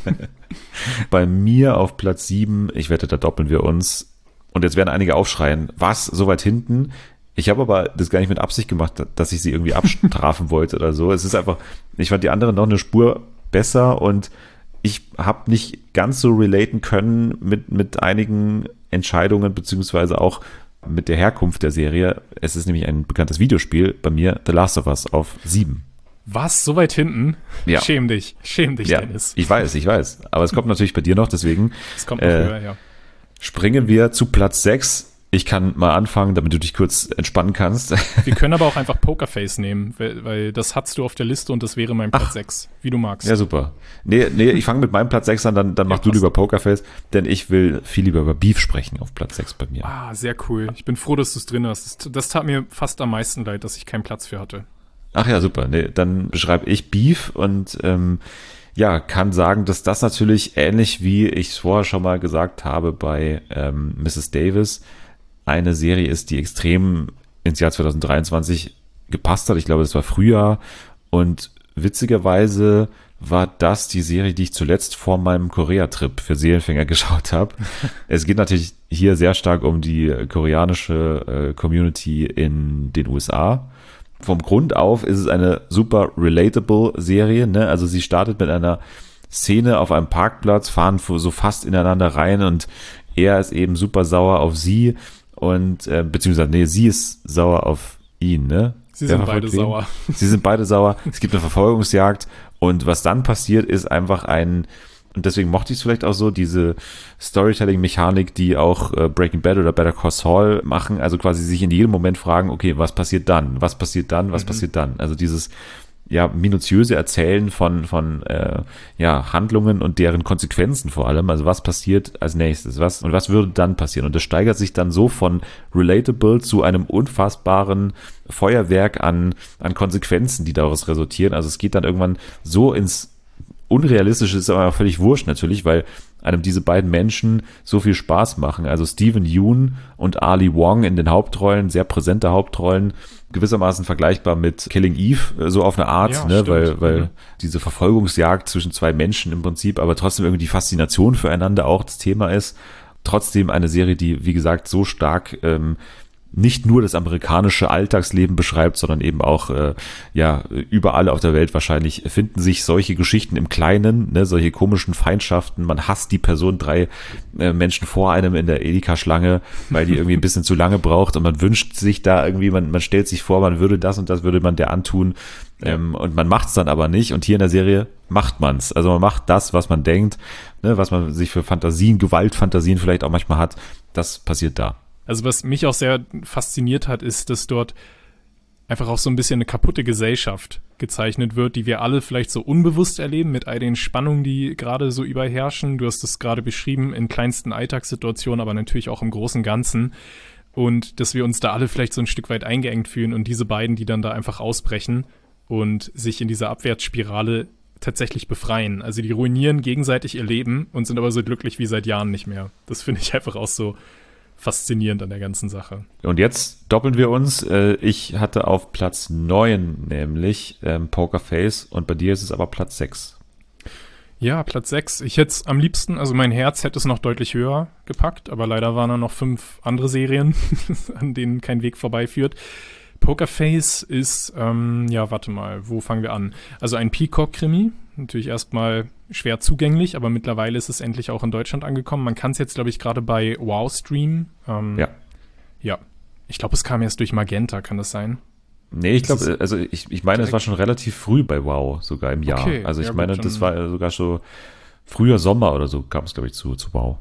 Speaker 1: Bei mir auf Platz sieben, ich wette, da doppeln wir uns. Und jetzt werden einige aufschreien. Was? So weit hinten? Ich habe aber das gar nicht mit Absicht gemacht, dass ich sie irgendwie abstrafen wollte oder so. Es ist einfach, ich fand die anderen noch eine Spur besser und ich habe nicht ganz so relaten können mit, mit einigen Entscheidungen beziehungsweise auch mit der Herkunft der Serie. Es ist nämlich ein bekanntes Videospiel, bei mir The Last of Us auf sieben.
Speaker 3: Was? So weit hinten?
Speaker 1: Ja.
Speaker 3: Schäm dich. Schäm dich,
Speaker 1: Ja,
Speaker 3: Dennis.
Speaker 1: ich weiß, ich weiß. Aber es kommt natürlich bei dir noch, deswegen
Speaker 3: Es kommt noch
Speaker 1: äh,
Speaker 3: höher, ja.
Speaker 1: springen wir zu Platz sechs. Ich kann mal anfangen, damit du dich kurz entspannen kannst.
Speaker 3: Wir können aber auch einfach Pokerface nehmen, weil, weil das hast du auf der Liste und das wäre mein Platz sechs, wie du magst.
Speaker 1: Ja, super. Nee, nee, ich fange mit meinem Platz sechs an, dann, dann
Speaker 3: Ja,
Speaker 1: mach du
Speaker 3: passt.
Speaker 1: lieber Pokerface, denn ich will viel lieber über Beef sprechen auf Platz sechs bei mir.
Speaker 3: Ah, sehr cool. Ich bin froh, dass du es drin hast. Das, das tat mir fast am meisten leid, dass ich keinen Platz für hatte.
Speaker 1: Ach ja, super. Nee, dann beschreibe ich Beef und ähm, ja, kann sagen, dass das natürlich ähnlich wie ich es vorher schon mal gesagt habe bei ähm, Missus Davis eine Serie ist, die extrem ins Jahr zwanzig dreiundzwanzig gepasst hat. Ich glaube, das war Frühjahr und witzigerweise war das die Serie, die ich zuletzt vor meinem Korea-Trip für Seelenfänger geschaut habe. Es geht natürlich hier sehr stark um die koreanische äh, Community in den U S A. Vom Grund auf ist es eine super relatable Serie, ne? Also sie startet mit einer Szene auf einem Parkplatz, fahren so fast ineinander rein und er ist eben super sauer auf sie und äh, beziehungsweise, nee, sie ist sauer auf ihn, ne?
Speaker 3: Sie
Speaker 1: Wer
Speaker 3: sind
Speaker 1: verfolgt
Speaker 3: beide
Speaker 1: wen?
Speaker 3: sauer.
Speaker 1: Sie sind beide sauer. Es gibt eine Verfolgungsjagd und was dann passiert, ist einfach ein und deswegen mochte ich es vielleicht auch so, diese Storytelling-Mechanik, die auch äh, Breaking Bad oder Better Call Saul machen, also quasi sich in jedem Moment fragen, okay, was passiert dann, was passiert dann, was mhm. passiert dann, also dieses ja, minutiöse Erzählen von, von äh, ja, Handlungen und deren Konsequenzen vor allem, also was passiert als nächstes, was und was würde dann passieren, und das steigert sich dann so von relatable zu einem unfassbaren Feuerwerk an, an Konsequenzen, die daraus resultieren, also es geht dann irgendwann so ins Unrealistische, ist aber völlig wurscht natürlich, weil einem diese beiden Menschen so viel Spaß machen, also Steven Yeun und Ali Wong in den Hauptrollen, sehr präsente Hauptrollen, gewissermaßen vergleichbar mit Killing Eve, so auf eine Art,
Speaker 3: ja,
Speaker 1: ne,
Speaker 3: stimmt.
Speaker 1: weil, weil
Speaker 3: mhm.
Speaker 1: diese Verfolgungsjagd zwischen zwei Menschen im Prinzip, aber trotzdem irgendwie die Faszination füreinander auch das Thema ist. Trotzdem eine Serie, die, wie gesagt, so stark ähm, nicht nur das amerikanische Alltagsleben beschreibt, sondern eben auch, äh, ja, überall auf der Welt wahrscheinlich finden sich solche Geschichten im Kleinen, ne, solche komischen Feindschaften, man hasst die Person drei äh, Menschen vor einem in der Edeka-Schlange, weil die irgendwie ein bisschen zu lange braucht und man wünscht sich da irgendwie, man, man stellt sich vor, man würde das und das würde man der antun, ähm, und man macht es dann aber nicht, und hier in der Serie macht man's, also man macht das, was man denkt, ne, was man sich für Fantasien, Gewaltfantasien vielleicht auch manchmal hat, das passiert da.
Speaker 3: Also was mich auch sehr fasziniert hat, ist, dass dort einfach auch so ein bisschen eine kaputte Gesellschaft gezeichnet wird, die wir alle vielleicht so unbewusst erleben mit all den Spannungen, die gerade so überherrschen. Du hast es gerade beschrieben, in kleinsten Alltagssituationen, aber natürlich auch im großen Ganzen. Und dass wir uns da alle vielleicht so ein Stück weit eingeengt fühlen, und diese beiden, die dann da einfach ausbrechen und sich in dieser Abwärtsspirale tatsächlich befreien. Also die ruinieren gegenseitig ihr Leben und sind aber so glücklich wie seit Jahren nicht mehr. Das finde ich einfach auch so faszinierend an der ganzen Sache.
Speaker 1: Und jetzt doppeln wir uns. Ich hatte auf Platz neun nämlich ähm, Poker Face, und bei dir ist es aber Platz sechs.
Speaker 3: Ja, Platz sechs. Ich hätte es am liebsten, also mein Herz hätte es noch deutlich höher gepackt, aber leider waren da noch fünf andere Serien, an denen kein Weg vorbeiführt. Poker Face ist, ähm, ja, warte mal, wo fangen wir an? Also ein Peacock-Krimi, natürlich erstmal schwer zugänglich, aber mittlerweile ist es endlich auch in Deutschland angekommen. Man kann es jetzt, glaube ich, gerade bei Wow streamen. Ähm,
Speaker 1: ja.
Speaker 3: Ja. Ich glaube, es kam erst durch Magenta, kann das sein?
Speaker 1: Nee, ich glaube, also ich, ich meine, es war schon relativ früh bei Wow, sogar im Jahr.
Speaker 3: Okay,
Speaker 1: also ich
Speaker 3: ja,
Speaker 1: meine,
Speaker 3: gut,
Speaker 1: das war sogar schon früher Sommer oder so, kam es, glaube ich, zu, zu Wow.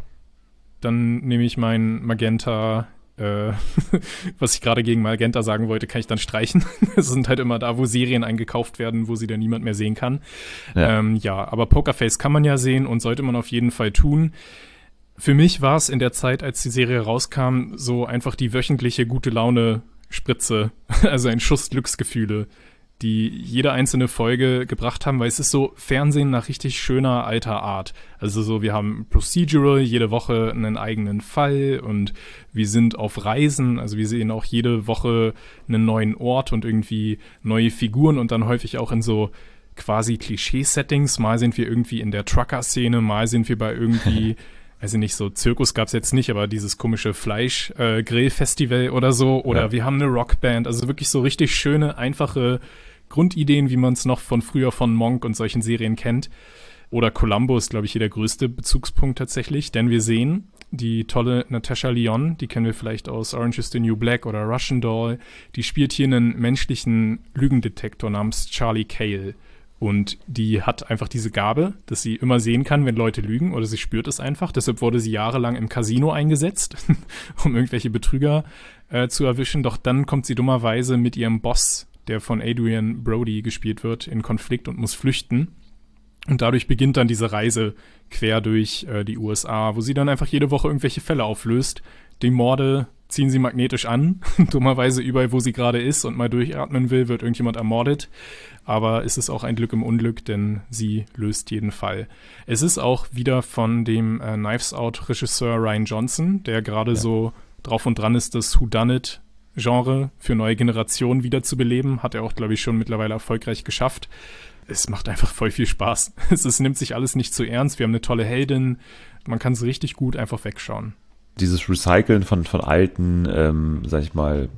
Speaker 3: Dann nehme ich mein Magenta, äh, was ich gerade gegen Magenta sagen wollte, kann ich dann streichen. Es sind halt immer da, wo Serien eingekauft werden, wo sie dann niemand mehr sehen kann. Ja, ähm, ja, aber Pokerface kann man ja sehen und sollte man auf jeden Fall tun. Für mich war es in der Zeit, als die Serie rauskam, so einfach die wöchentliche gute Laune Spritze, also ein Schuss Glücksgefühle, die jede einzelne Folge gebracht haben, weil es ist so Fernsehen nach richtig schöner alter Art. Also so, wir haben Procedural, jede Woche einen eigenen Fall, und wir sind auf Reisen, also wir sehen auch jede Woche einen neuen Ort und irgendwie neue Figuren, und dann häufig auch in so quasi Klischee-Settings. Mal sind wir irgendwie in der Trucker-Szene, mal sind wir bei irgendwie weiß ich nicht, so Zirkus gab's jetzt nicht, aber dieses komische Fleisch-Grill-Festival äh, oder so. Oder ja. Wir haben eine Rockband. Also wirklich so richtig schöne, einfache Grundideen, wie man es noch von früher von Monk und solchen Serien kennt. Oder Columbo ist, glaube ich, hier der größte Bezugspunkt tatsächlich. Denn wir sehen die tolle Natasha Lyonne, die kennen wir vielleicht aus Orange is the New Black oder Russian Doll. Die spielt hier einen menschlichen Lügendetektor namens Charlie Cale. Und die hat einfach diese Gabe, dass sie immer sehen kann, wenn Leute lügen, oder sie spürt es einfach. Deshalb wurde sie jahrelang im Casino eingesetzt, um irgendwelche Betrüger äh, zu erwischen. Doch dann kommt sie dummerweise mit ihrem Boss, der von Adrian Brody gespielt wird, in Konflikt und muss flüchten. Und dadurch beginnt dann diese Reise quer durch äh, die U S A, wo sie dann einfach jede Woche irgendwelche Fälle auflöst. Die Morde ziehen sie magnetisch an. Dummerweise überall, wo sie gerade ist und mal durchatmen will, wird irgendjemand ermordet. Aber es ist auch ein Glück im Unglück, denn sie löst jeden Fall. Es ist auch wieder von dem äh, Knives Out-Regisseur Ryan Johnson, der gerade ja. so drauf und dran ist, das Whodunit-Genre für neue Generationen wiederzubeleben. Hat er auch, glaube ich, schon mittlerweile erfolgreich geschafft. Es macht einfach voll viel Spaß. Es, es nimmt sich alles nicht zu ernst. Wir haben eine tolle Heldin. Man kann es richtig gut einfach wegschauen. Dieses
Speaker 1: Recyceln von, von alten, ähm, sag ich mal,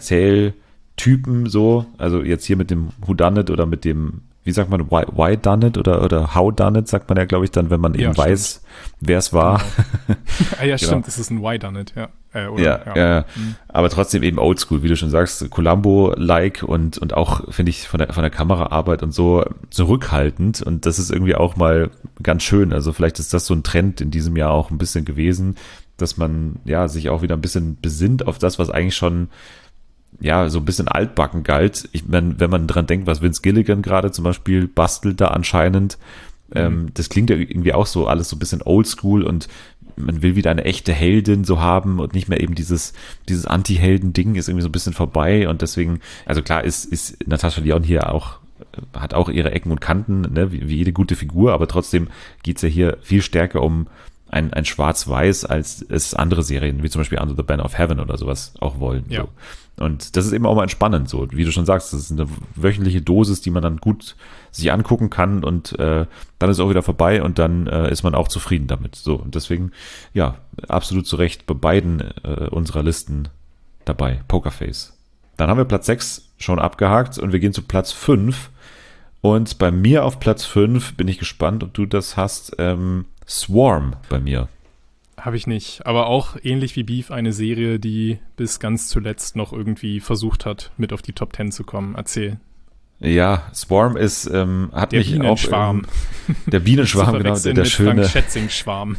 Speaker 1: Erzähltypen so, also jetzt hier mit dem Whodunit oder mit dem, wie sagt man, why, why done it oder, oder how done it, sagt man ja, glaube ich, dann, wenn man
Speaker 3: ja,
Speaker 1: eben
Speaker 3: stimmt.
Speaker 1: weiß, wer es war.
Speaker 3: Genau. ah ja,
Speaker 1: genau.
Speaker 3: Stimmt, es ist ein why done it, ja. Äh, oder,
Speaker 1: Ja, ja. ja.
Speaker 3: Mhm.
Speaker 1: Aber trotzdem eben oldschool, wie du schon sagst, Columbo-like und, und auch, finde ich, von der, von der Kameraarbeit und so zurückhaltend. Und das ist irgendwie auch mal ganz schön. Also vielleicht ist das so ein Trend in diesem Jahr auch ein bisschen gewesen, dass man ja sich auch wieder ein bisschen besinnt auf das, was eigentlich schon ja so ein bisschen altbacken galt. Ich meine, wenn man dran denkt, was Vince Gilligan gerade zum Beispiel bastelt da anscheinend, mhm. ähm, das klingt ja irgendwie auch so alles so ein bisschen oldschool und man will wieder eine echte Heldin so haben und nicht mehr eben dieses, dieses Anti-Helden-Ding ist irgendwie so ein bisschen vorbei und deswegen, also klar ist, ist Natascha Lyonne hier auch, hat auch ihre Ecken und Kanten, ne, wie, wie jede gute Figur, aber trotzdem geht's ja hier viel stärker um ein, ein Schwarz-Weiß, als es andere Serien, wie zum Beispiel Under the Banner of Heaven oder sowas auch wollen.
Speaker 3: Ja.
Speaker 1: So. Und das ist eben auch mal entspannend, so, wie du schon sagst, das ist eine wöchentliche Dosis, die man dann gut sich angucken kann und äh, dann ist es auch wieder vorbei und dann äh, ist man auch zufrieden damit. So, und deswegen, ja, absolut zu Recht bei beiden äh, unserer Listen dabei, Pokerface. Dann haben wir Platz sechs schon abgehakt und wir gehen zu Platz fünf. Und bei mir auf Platz fünf bin ich gespannt, ob du das hast, ähm, Swarm bei mir.
Speaker 3: Habe ich nicht, aber auch ähnlich wie Beef eine Serie, die bis ganz zuletzt noch irgendwie versucht hat, mit auf die Top Ten zu kommen. Erzähl.
Speaker 1: Ja, Swarm ist, ähm, hat
Speaker 3: Der
Speaker 1: mich
Speaker 3: Bienenschwarm.
Speaker 1: auch, ähm, der Bienenschwarm, genau, der, der
Speaker 3: mit
Speaker 1: schöne.
Speaker 3: Frank Schätzing-Schwarm.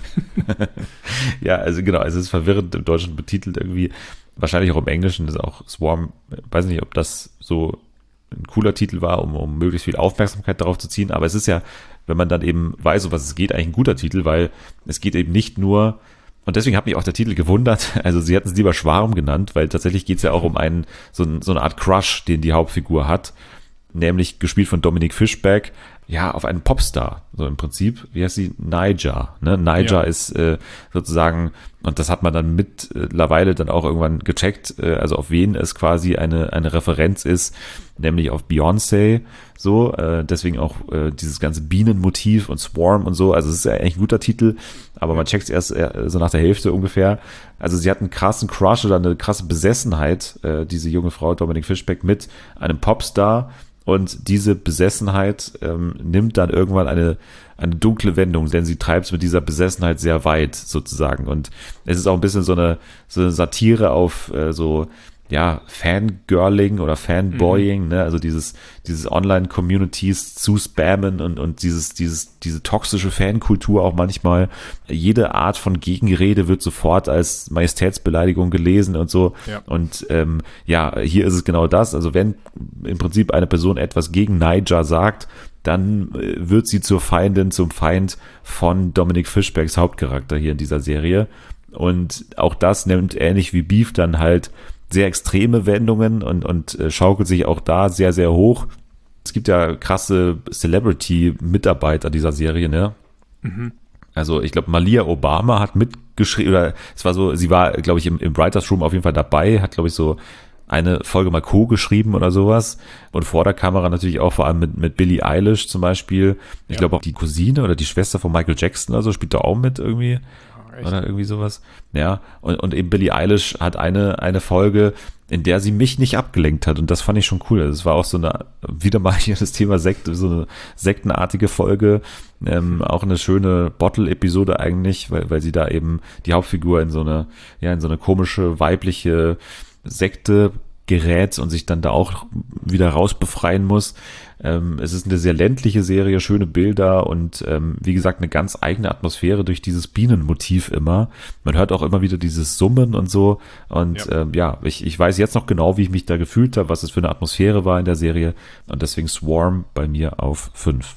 Speaker 1: Ja, also genau, also es ist verwirrend im Deutschen betitelt irgendwie, wahrscheinlich auch im Englischen ist auch Swarm, weiß nicht, ob das so ein cooler Titel war, um, um möglichst viel Aufmerksamkeit darauf zu ziehen, aber es ist ja, wenn man dann eben weiß, um was es geht, eigentlich ein guter Titel, weil es geht eben nicht nur, und deswegen hat mich auch der Titel gewundert, also sie hatten es lieber Schwarm genannt, weil tatsächlich geht es ja auch um einen, so, ein, so eine Art Crush, den die Hauptfigur hat, nämlich gespielt von Dominic Fishback, ja, auf einen Popstar, so im Prinzip, wie heißt sie? Nyjah, ne? Nyjah
Speaker 3: Ja.
Speaker 1: ist äh, sozusagen, und das hat man dann mittlerweile dann auch irgendwann gecheckt, äh, also auf wen es quasi eine eine Referenz ist, nämlich auf Beyoncé, so, äh, deswegen auch äh, dieses ganze Bienenmotiv und Swarm und so, also es ist ja eigentlich ein guter Titel, aber man checkt es erst äh, so nach der Hälfte ungefähr. Also sie hat einen krassen Crush oder eine krasse Besessenheit, äh, diese junge Frau Dominic Fishback, mit einem Popstar. Und diese Besessenheit ähm, nimmt dann irgendwann eine, eine dunkle Wendung, denn sie treibt es mit dieser Besessenheit sehr weit sozusagen. Und es ist auch ein bisschen so eine, so eine Satire auf äh, so, ja, Fangirling oder Fanboying, mhm. ne? Also dieses, dieses Online-Communities zu spammen und, und dieses, dieses, diese toxische Fankultur auch manchmal. Jede Art von Gegenrede wird sofort als Majestätsbeleidigung gelesen und so.
Speaker 3: Ja.
Speaker 1: Und ähm, ja, hier ist es genau das. Also wenn im Prinzip eine Person etwas gegen Nyjah sagt, dann äh, wird sie zur Feindin, zum Feind von Dominic Fishbacks Hauptcharakter hier in dieser Serie. Und auch das nimmt ähnlich wie Beef dann halt sehr extreme Wendungen und, und äh, schaukelt sich auch da sehr, sehr hoch. Es gibt ja krasse Celebrity-Mitarbeiter dieser Serie, ne?
Speaker 3: Mhm.
Speaker 1: Also ich glaube, Malia Obama hat mitgeschrieben, oder es war so, sie war, glaube ich, im, im Writers Room auf jeden Fall dabei, hat, glaube ich, so eine Folge mal co-geschrieben oder sowas. Und vor der Kamera natürlich auch vor allem mit, mit Billie Eilish zum Beispiel. Ich
Speaker 3: Ja.
Speaker 1: glaube auch die Cousine oder die Schwester von Michael Jackson, also spielt da auch mit irgendwie.
Speaker 3: Echt?
Speaker 1: Oder irgendwie sowas. Ja, und, und eben Billie Eilish hat eine, eine Folge, in der sie mich nicht abgelenkt hat. Und das fand ich schon cool. Das war auch so eine, wieder mal hier das Thema Sekte, so eine sektenartige Folge. Ähm, auch eine schöne Bottle-Episode eigentlich, weil, weil sie da eben die Hauptfigur in so eine, ja, in so eine komische weibliche Sekte gerät und sich dann da auch wieder rausbefreien muss. Ähm, es ist eine sehr ländliche Serie, schöne Bilder und ähm, wie gesagt eine ganz eigene Atmosphäre durch dieses Bienenmotiv immer. Man hört auch immer wieder dieses Summen und so und ja, ähm, ja ich, ich weiß jetzt noch genau, wie ich mich da gefühlt habe, was es für eine Atmosphäre war in der Serie und deswegen Swarm bei mir auf fünf.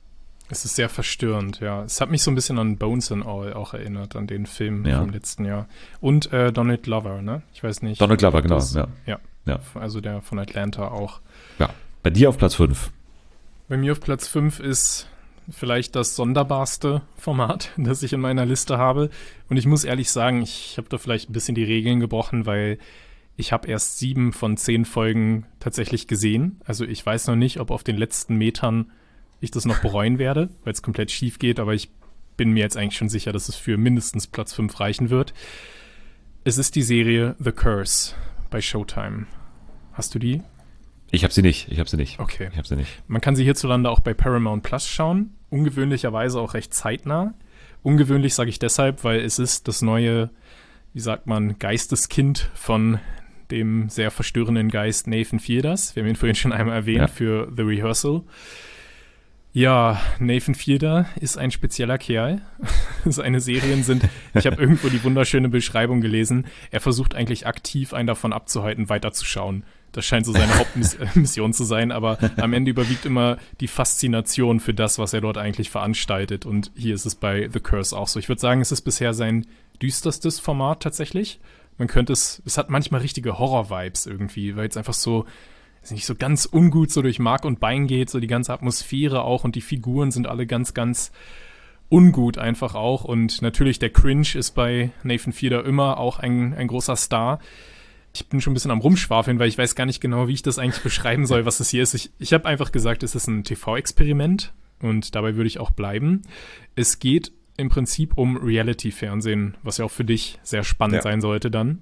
Speaker 3: Es ist sehr verstörend, ja. Es hat mich so ein bisschen an Bones and All auch erinnert, an den Film
Speaker 1: Ja.
Speaker 3: vom letzten Jahr. Und äh, Donald Glover, ne? Ich weiß nicht.
Speaker 1: Donald Glover, genau,
Speaker 3: Das-
Speaker 1: ja.
Speaker 3: Ja.
Speaker 1: Ja.
Speaker 3: Also der von Atlanta auch.
Speaker 1: Ja, bei dir auf Platz fünf.
Speaker 3: Bei mir auf Platz fünf ist vielleicht das sonderbarste Format, das ich in meiner Liste habe. Und ich muss ehrlich sagen, ich habe da vielleicht ein bisschen die Regeln gebrochen, weil ich habe erst sieben von zehn Folgen tatsächlich gesehen. Also ich weiß noch nicht, ob auf den letzten Metern ich das noch bereuen werde, weil es komplett schief geht. Aber ich bin mir jetzt eigentlich schon sicher, dass es für mindestens Platz fünf reichen wird. Es ist die Serie The Curse bei Showtime. Hast du die?
Speaker 1: Ich habe sie nicht, ich habe sie nicht.
Speaker 3: Okay.
Speaker 1: Ich habe sie nicht.
Speaker 3: Man kann sie hierzulande auch bei Paramount Plus schauen. Ungewöhnlicherweise auch recht zeitnah. Ungewöhnlich sage ich deshalb, weil es ist das neue wie sagt man, Geisteskind von dem sehr verstörenden Geist Nathan Fielder. Wir haben ihn vorhin schon einmal erwähnt ja. für The Rehearsal. Ja, Nathan Fielder ist ein spezieller Kerl. Seine Serien sind, ich habe irgendwo die wunderschöne Beschreibung gelesen, er versucht eigentlich aktiv einen davon abzuhalten, weiterzuschauen. Das scheint so seine Hauptmission zu sein, aber am Ende überwiegt immer die Faszination für das, was er dort eigentlich veranstaltet. Und hier ist es bei The Curse auch so. Ich würde sagen, es ist bisher sein düsterstes Format tatsächlich. Man könnte es, es hat manchmal richtige Horror-Vibes irgendwie, weil es einfach so, nicht so ganz ungut so durch Mark und Bein geht, so die ganze Atmosphäre auch und die Figuren sind alle ganz, ganz ungut einfach auch. Und natürlich der Cringe ist bei Nathan Fielder immer auch ein, ein großer Star. Ich bin schon ein bisschen am Rumschwafeln, weil ich weiß gar nicht genau, wie ich das eigentlich beschreiben soll, was es hier ist. Ich, ich habe einfach gesagt, es ist ein T V-Experiment und dabei würde ich auch bleiben. Es geht im Prinzip um Reality-Fernsehen, was ja auch für dich sehr spannend ja. sein sollte dann.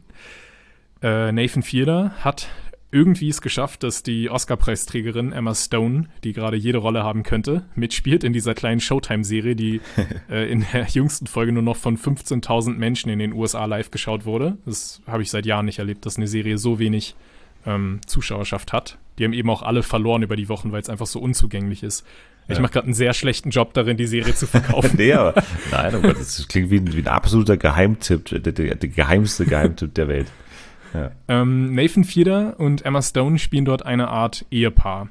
Speaker 3: Äh, Nathan Fielder hat irgendwie es geschafft, dass die Oscar-Preisträgerin Emma Stone, die gerade jede Rolle haben könnte, mitspielt in dieser kleinen Showtime-Serie, die äh, in der jüngsten Folge nur noch von fünfzehntausend Menschen in den U S A live geschaut wurde. Das habe ich seit Jahren nicht erlebt, dass eine Serie so wenig ähm, Zuschauerschaft hat. Die haben eben auch alle verloren über die Wochen, weil es einfach so unzugänglich ist. Ich ja. mache gerade einen sehr schlechten Job darin, die Serie zu verkaufen.
Speaker 1: nee, aber nein, aber das klingt wie ein, wie ein absoluter Geheimtipp, der, der, der geheimste Geheimtipp der Welt. Ja.
Speaker 3: Ähm, Nathan Fielder und Emma Stone spielen dort eine Art Ehepaar.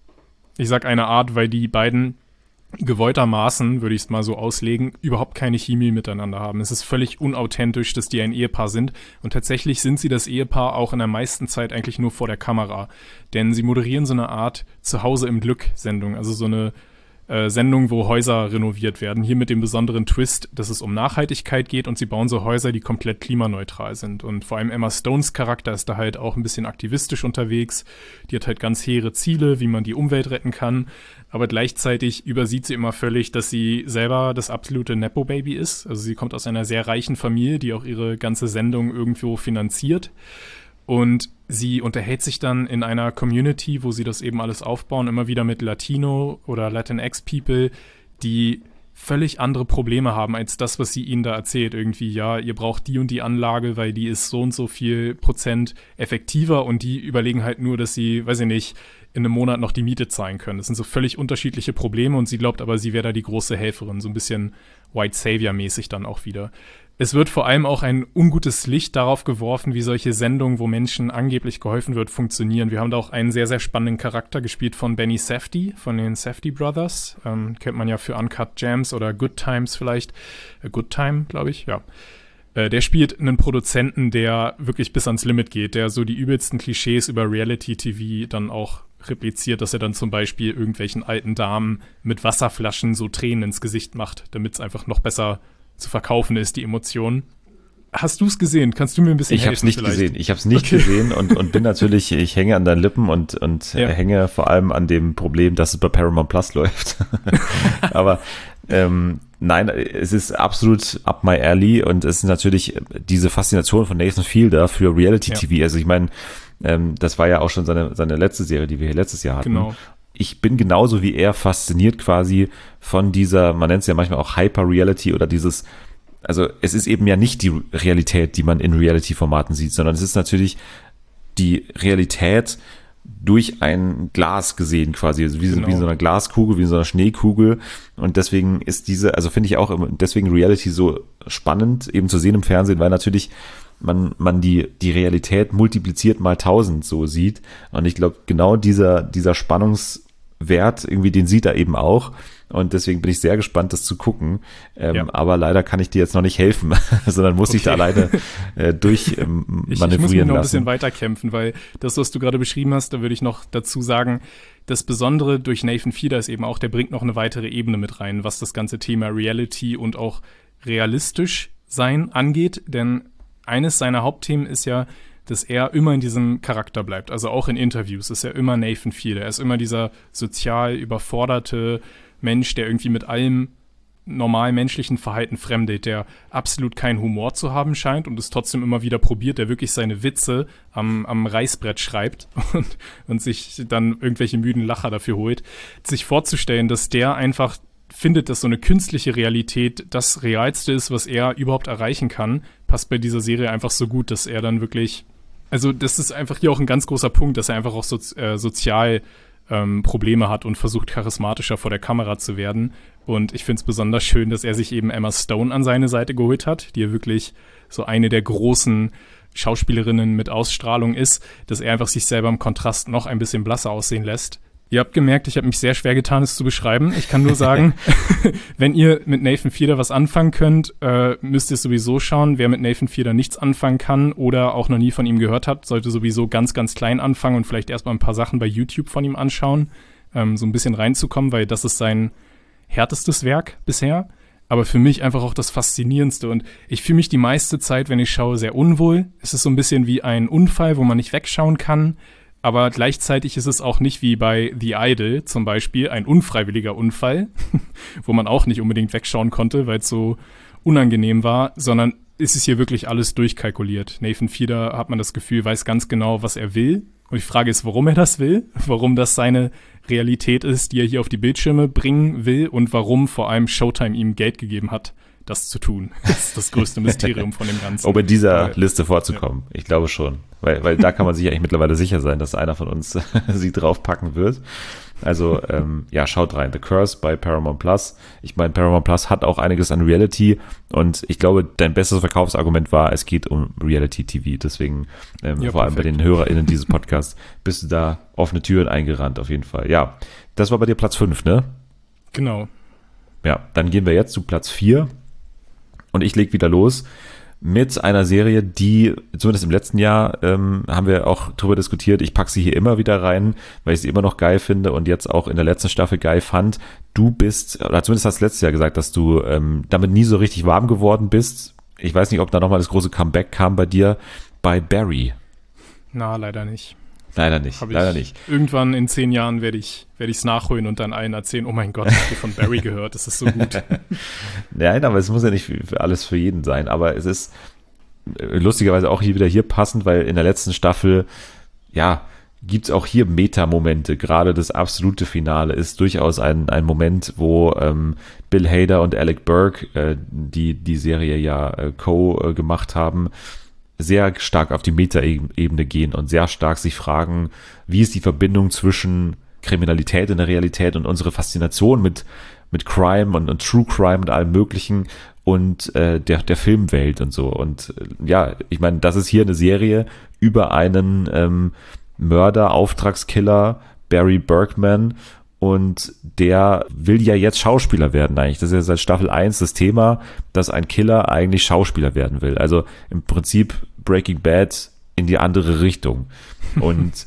Speaker 3: Ich sag eine Art, weil die beiden gewolltermaßen, würde ich es mal so auslegen, überhaupt keine Chemie miteinander haben. Es ist völlig unauthentisch, dass die ein Ehepaar sind. Und tatsächlich sind sie das Ehepaar auch in der meisten Zeit eigentlich nur vor der Kamera. Denn sie moderieren so eine Art Zuhause im Glück-Sendung. Also so eine äh, Sendung, wo Häuser renoviert werden. Hier mit dem besonderen Twist, dass es um Nachhaltigkeit geht und sie bauen so Häuser, die komplett klimaneutral sind. Und vor allem Emma Stones Charakter ist da halt auch ein bisschen aktivistisch unterwegs. Die hat halt ganz hehre Ziele, wie man die Umwelt retten kann. Aber gleichzeitig übersieht sie immer völlig, dass sie selber das absolute Nepo-Baby ist. Also sie kommt aus einer sehr reichen Familie, die auch ihre ganze Sendung irgendwo finanziert. Und sie unterhält sich dann in einer Community, wo sie das eben alles aufbauen, immer wieder mit Latino- oder Latinx-People, die völlig andere Probleme haben als das, was sie ihnen da erzählt. Irgendwie, ja, ihr braucht die und die Anlage, weil die ist so und so viel Prozent effektiver und die überlegen halt nur, dass sie, weiß ich nicht, in einem Monat noch die Miete zahlen können. Das sind so völlig unterschiedliche Probleme und sie glaubt aber, sie wäre da die große Helferin. So ein bisschen White Savior-mäßig dann auch wieder. Es wird vor allem auch ein ungutes Licht darauf geworfen, wie solche Sendungen, wo Menschen angeblich geholfen wird, funktionieren. Wir haben da auch einen sehr, sehr spannenden Charakter gespielt von Benny Safdie, von den Safdie Brothers. Ähm, kennt man ja für Uncut Gems oder Good Times vielleicht. Äh, Good Time, glaube ich, ja. Äh, der spielt einen Produzenten, der wirklich bis ans Limit geht, der so die übelsten Klischees über Reality-T V dann auch repliziert, dass er dann zum Beispiel irgendwelchen alten Damen mit Wasserflaschen so Tränen ins Gesicht macht, damit es einfach noch besser zu verkaufen ist, die Emotionen. Hast du es gesehen? Kannst du mir ein bisschen
Speaker 1: helfen? Ich habe es nicht
Speaker 3: vielleicht?
Speaker 1: gesehen. Ich habe es nicht okay. gesehen und, und bin natürlich, ich hänge an deinen Lippen und, und ja. hänge vor allem an dem Problem, dass es bei Paramount Plus läuft. Aber ähm, nein, es ist absolut up my alley und es ist natürlich diese Faszination von Nathan Fielder für Reality-T V. Ja. Also ich meine, ähm, das war ja auch schon seine, seine letzte Serie, die wir hier letztes Jahr hatten.
Speaker 3: Genau.
Speaker 1: Ich bin genauso wie er fasziniert quasi von dieser, man nennt es ja manchmal auch Hyper-Reality oder dieses, also es ist eben ja nicht die Realität, die man in Reality-Formaten sieht, sondern es ist natürlich die Realität durch ein Glas gesehen quasi, also wie, genau. wie in so einer Glaskugel, wie in so einer Schneekugel und deswegen ist diese, also finde ich auch deswegen Reality so spannend eben zu sehen im Fernsehen, weil natürlich man man die die Realität multipliziert mal tausend so sieht und ich glaube genau dieser dieser Spannungswert irgendwie, den sieht er eben auch und deswegen bin ich sehr gespannt, das zu gucken, ähm, ja. aber leider kann ich dir jetzt noch nicht helfen, sondern muss okay. ich da alleine äh, durch ähm, manövrieren
Speaker 3: ich, ich muss mich noch ein bisschen
Speaker 1: lassen.
Speaker 3: weiterkämpfen, weil das, was du gerade beschrieben hast, da würde ich noch dazu sagen, das Besondere durch Nathan Fielder ist eben auch, der bringt noch eine weitere Ebene mit rein, was das ganze Thema Reality und auch realistisch sein angeht, denn eines seiner Hauptthemen ist ja, dass er immer in diesem Charakter bleibt. Also auch in Interviews ist er immer Nathan Fielder. Er ist immer dieser sozial überforderte Mensch, der irgendwie mit allem normalen menschlichen Verhalten fremdelt, der absolut keinen Humor zu haben scheint und es trotzdem immer wieder probiert, der wirklich seine Witze am, am Reißbrett schreibt und, und sich dann irgendwelche müden Lacher dafür holt. Sich vorzustellen, dass der einfach findet, dass so eine künstliche Realität das Realste ist, was er überhaupt erreichen kann, passt bei dieser Serie einfach so gut, dass er dann wirklich, also das ist einfach hier auch ein ganz großer Punkt, dass er einfach auch so, äh, sozial ähm, Probleme hat und versucht, charismatischer vor der Kamera zu werden. Und ich finde es besonders schön, dass er sich eben Emma Stone an seine Seite geholt hat, die ja wirklich so eine der großen Schauspielerinnen mit Ausstrahlung ist, dass er einfach sich selber im Kontrast noch ein bisschen blasser aussehen lässt. Ihr habt gemerkt, ich habe mich sehr schwer getan, es zu beschreiben. Ich kann nur sagen, wenn ihr mit Nathan Fielder was anfangen könnt, äh, müsst ihr es sowieso schauen. Wer mit Nathan Fielder nichts anfangen kann oder auch noch nie von ihm gehört hat, sollte sowieso ganz, ganz klein anfangen und vielleicht erstmal ein paar Sachen bei YouTube von ihm anschauen, ähm, so ein bisschen reinzukommen, weil das ist sein härtestes Werk bisher. Aber für mich einfach auch das Faszinierendste. Und ich fühle mich die meiste Zeit, wenn ich schaue, sehr unwohl. Es ist so ein bisschen wie ein Unfall, wo man nicht wegschauen kann. Aber gleichzeitig ist es auch nicht wie bei The Idol zum Beispiel ein unfreiwilliger Unfall, wo man auch nicht unbedingt wegschauen konnte, weil es so unangenehm war, sondern es ist hier wirklich alles durchkalkuliert. Nathan Fielder, hat man das Gefühl, weiß ganz genau, was er will. Und die Frage ist, warum er das will, warum das seine Realität ist, die er hier auf die Bildschirme bringen will und warum vor allem Showtime ihm Geld gegeben hat, das zu tun. Das ist das größte Mysterium von dem Ganzen.
Speaker 1: Um in dieser
Speaker 3: Aber,
Speaker 1: Liste vorzukommen. Ja. Ich glaube schon. Weil, weil da kann man sich eigentlich mittlerweile sicher sein, dass einer von uns sie draufpacken wird. Also, ähm, ja, schaut rein. The Curse bei Paramount Plus. Ich meine, Paramount Plus hat auch einiges an Reality und ich glaube, dein bestes Verkaufsargument war, es geht um Reality-T V. Deswegen, ähm,
Speaker 3: ja,
Speaker 1: vor allem
Speaker 3: perfekt.
Speaker 1: bei den HörerInnen dieses Podcasts, bist du da offene Türen eingerannt, auf jeden Fall. Ja, das war bei dir Platz fünf, ne?
Speaker 3: Genau.
Speaker 1: Ja, dann gehen wir jetzt zu Platz vier und ich leg wieder los mit einer Serie, die zumindest im letzten Jahr ähm, haben wir auch drüber diskutiert. Ich packe sie hier immer wieder rein, weil ich sie immer noch geil finde und jetzt auch in der letzten Staffel geil fand. Du bist, oder zumindest hast du letztes Jahr gesagt, dass du ähm, damit nie so richtig warm geworden bist. Ich weiß nicht, ob da nochmal das große Comeback kam bei dir, bei Barry.
Speaker 3: Na, leider nicht.
Speaker 1: Leider nicht,
Speaker 3: Hab ich,
Speaker 1: leider nicht.
Speaker 3: Irgendwann in zehn Jahren werde ich werde ich es nachholen und dann allen erzählen, oh mein Gott, ich habe von Barry gehört, das ist so gut.
Speaker 1: Nein, aber es muss ja nicht für alles für jeden sein, aber es ist lustigerweise auch hier wieder hier passend, weil in der letzten Staffel, ja, gibt's auch hier Meta-Momente. Gerade das absolute Finale ist durchaus ein, ein Moment, wo ähm, Bill Hader und Alec Burke, äh, die die Serie ja äh, co äh, gemacht haben, sehr stark auf die Meta-Ebene gehen und sehr stark sich fragen, wie ist die Verbindung zwischen Kriminalität in der Realität und unsere Faszination mit mit Crime und, und True Crime und allem Möglichen und äh, der der Filmwelt und so. Und äh, ja, ich meine, das ist hier eine Serie über einen ähm, Mörder, Auftragskiller, Barry Bergman, und der will ja jetzt Schauspieler werden eigentlich. Das ist ja seit Staffel eins das Thema, dass ein Killer eigentlich Schauspieler werden will. Also im Prinzip Breaking Bad in die andere Richtung. Und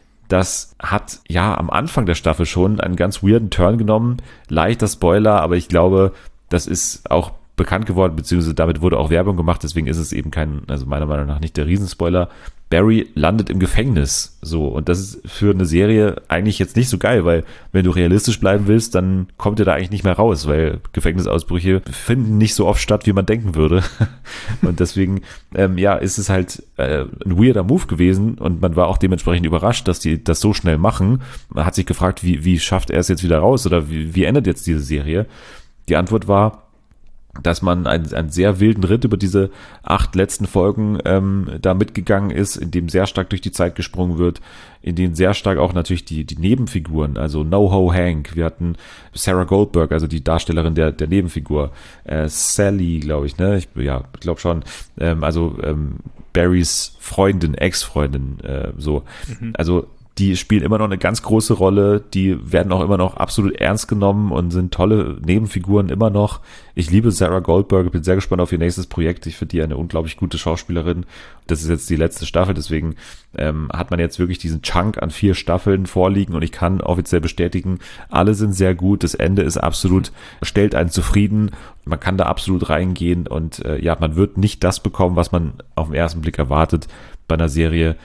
Speaker 1: das hat ja am Anfang der Staffel schon einen ganz weirden Turn genommen. Leichter Spoiler, aber ich glaube, das ist auch bekannt geworden, beziehungsweise damit wurde auch Werbung gemacht, deswegen ist es eben kein, also meiner Meinung nach nicht der Riesenspoiler. Barry landet im Gefängnis, so, und das ist für eine Serie eigentlich jetzt nicht so geil, weil wenn du realistisch bleiben willst, dann kommt er da eigentlich nicht mehr raus, weil Gefängnisausbrüche finden nicht so oft statt, wie man denken würde. Und deswegen, ähm, ja, ist es halt äh, ein weirder Move gewesen und man war auch dementsprechend überrascht, dass die das so schnell machen. Man hat sich gefragt, wie, wie schafft er es jetzt wieder raus oder wie, wie endet jetzt diese Serie? Die Antwort war, dass man einen, einen sehr wilden Ritt über diese acht letzten Folgen ähm, da mitgegangen ist, in dem sehr stark durch die Zeit gesprungen wird, in denen sehr stark auch natürlich die die Nebenfiguren, also NoHo Hank, wir hatten Sarah Goldberg, also die Darstellerin der der Nebenfigur, äh, Sally, glaube ich, ne, ich ja, ich glaube schon, ähm, also ähm, Barrys Freundin, Ex-Freundin, äh, so, mhm. Also die spielen immer noch eine ganz große Rolle, die werden auch immer noch absolut ernst genommen und sind tolle Nebenfiguren immer noch. Ich liebe Sarah Goldberg, bin sehr gespannt auf ihr nächstes Projekt. Ich finde die eine unglaublich gute Schauspielerin. Das ist jetzt die letzte Staffel, deswegen ähm, hat man jetzt wirklich diesen Chunk an vier Staffeln vorliegen und ich kann offiziell bestätigen, alle sind sehr gut. Das Ende ist absolut, stellt einen zufrieden. Man kann da absolut reingehen und äh, ja, man wird nicht das bekommen, was man auf den ersten Blick erwartet bei einer Serie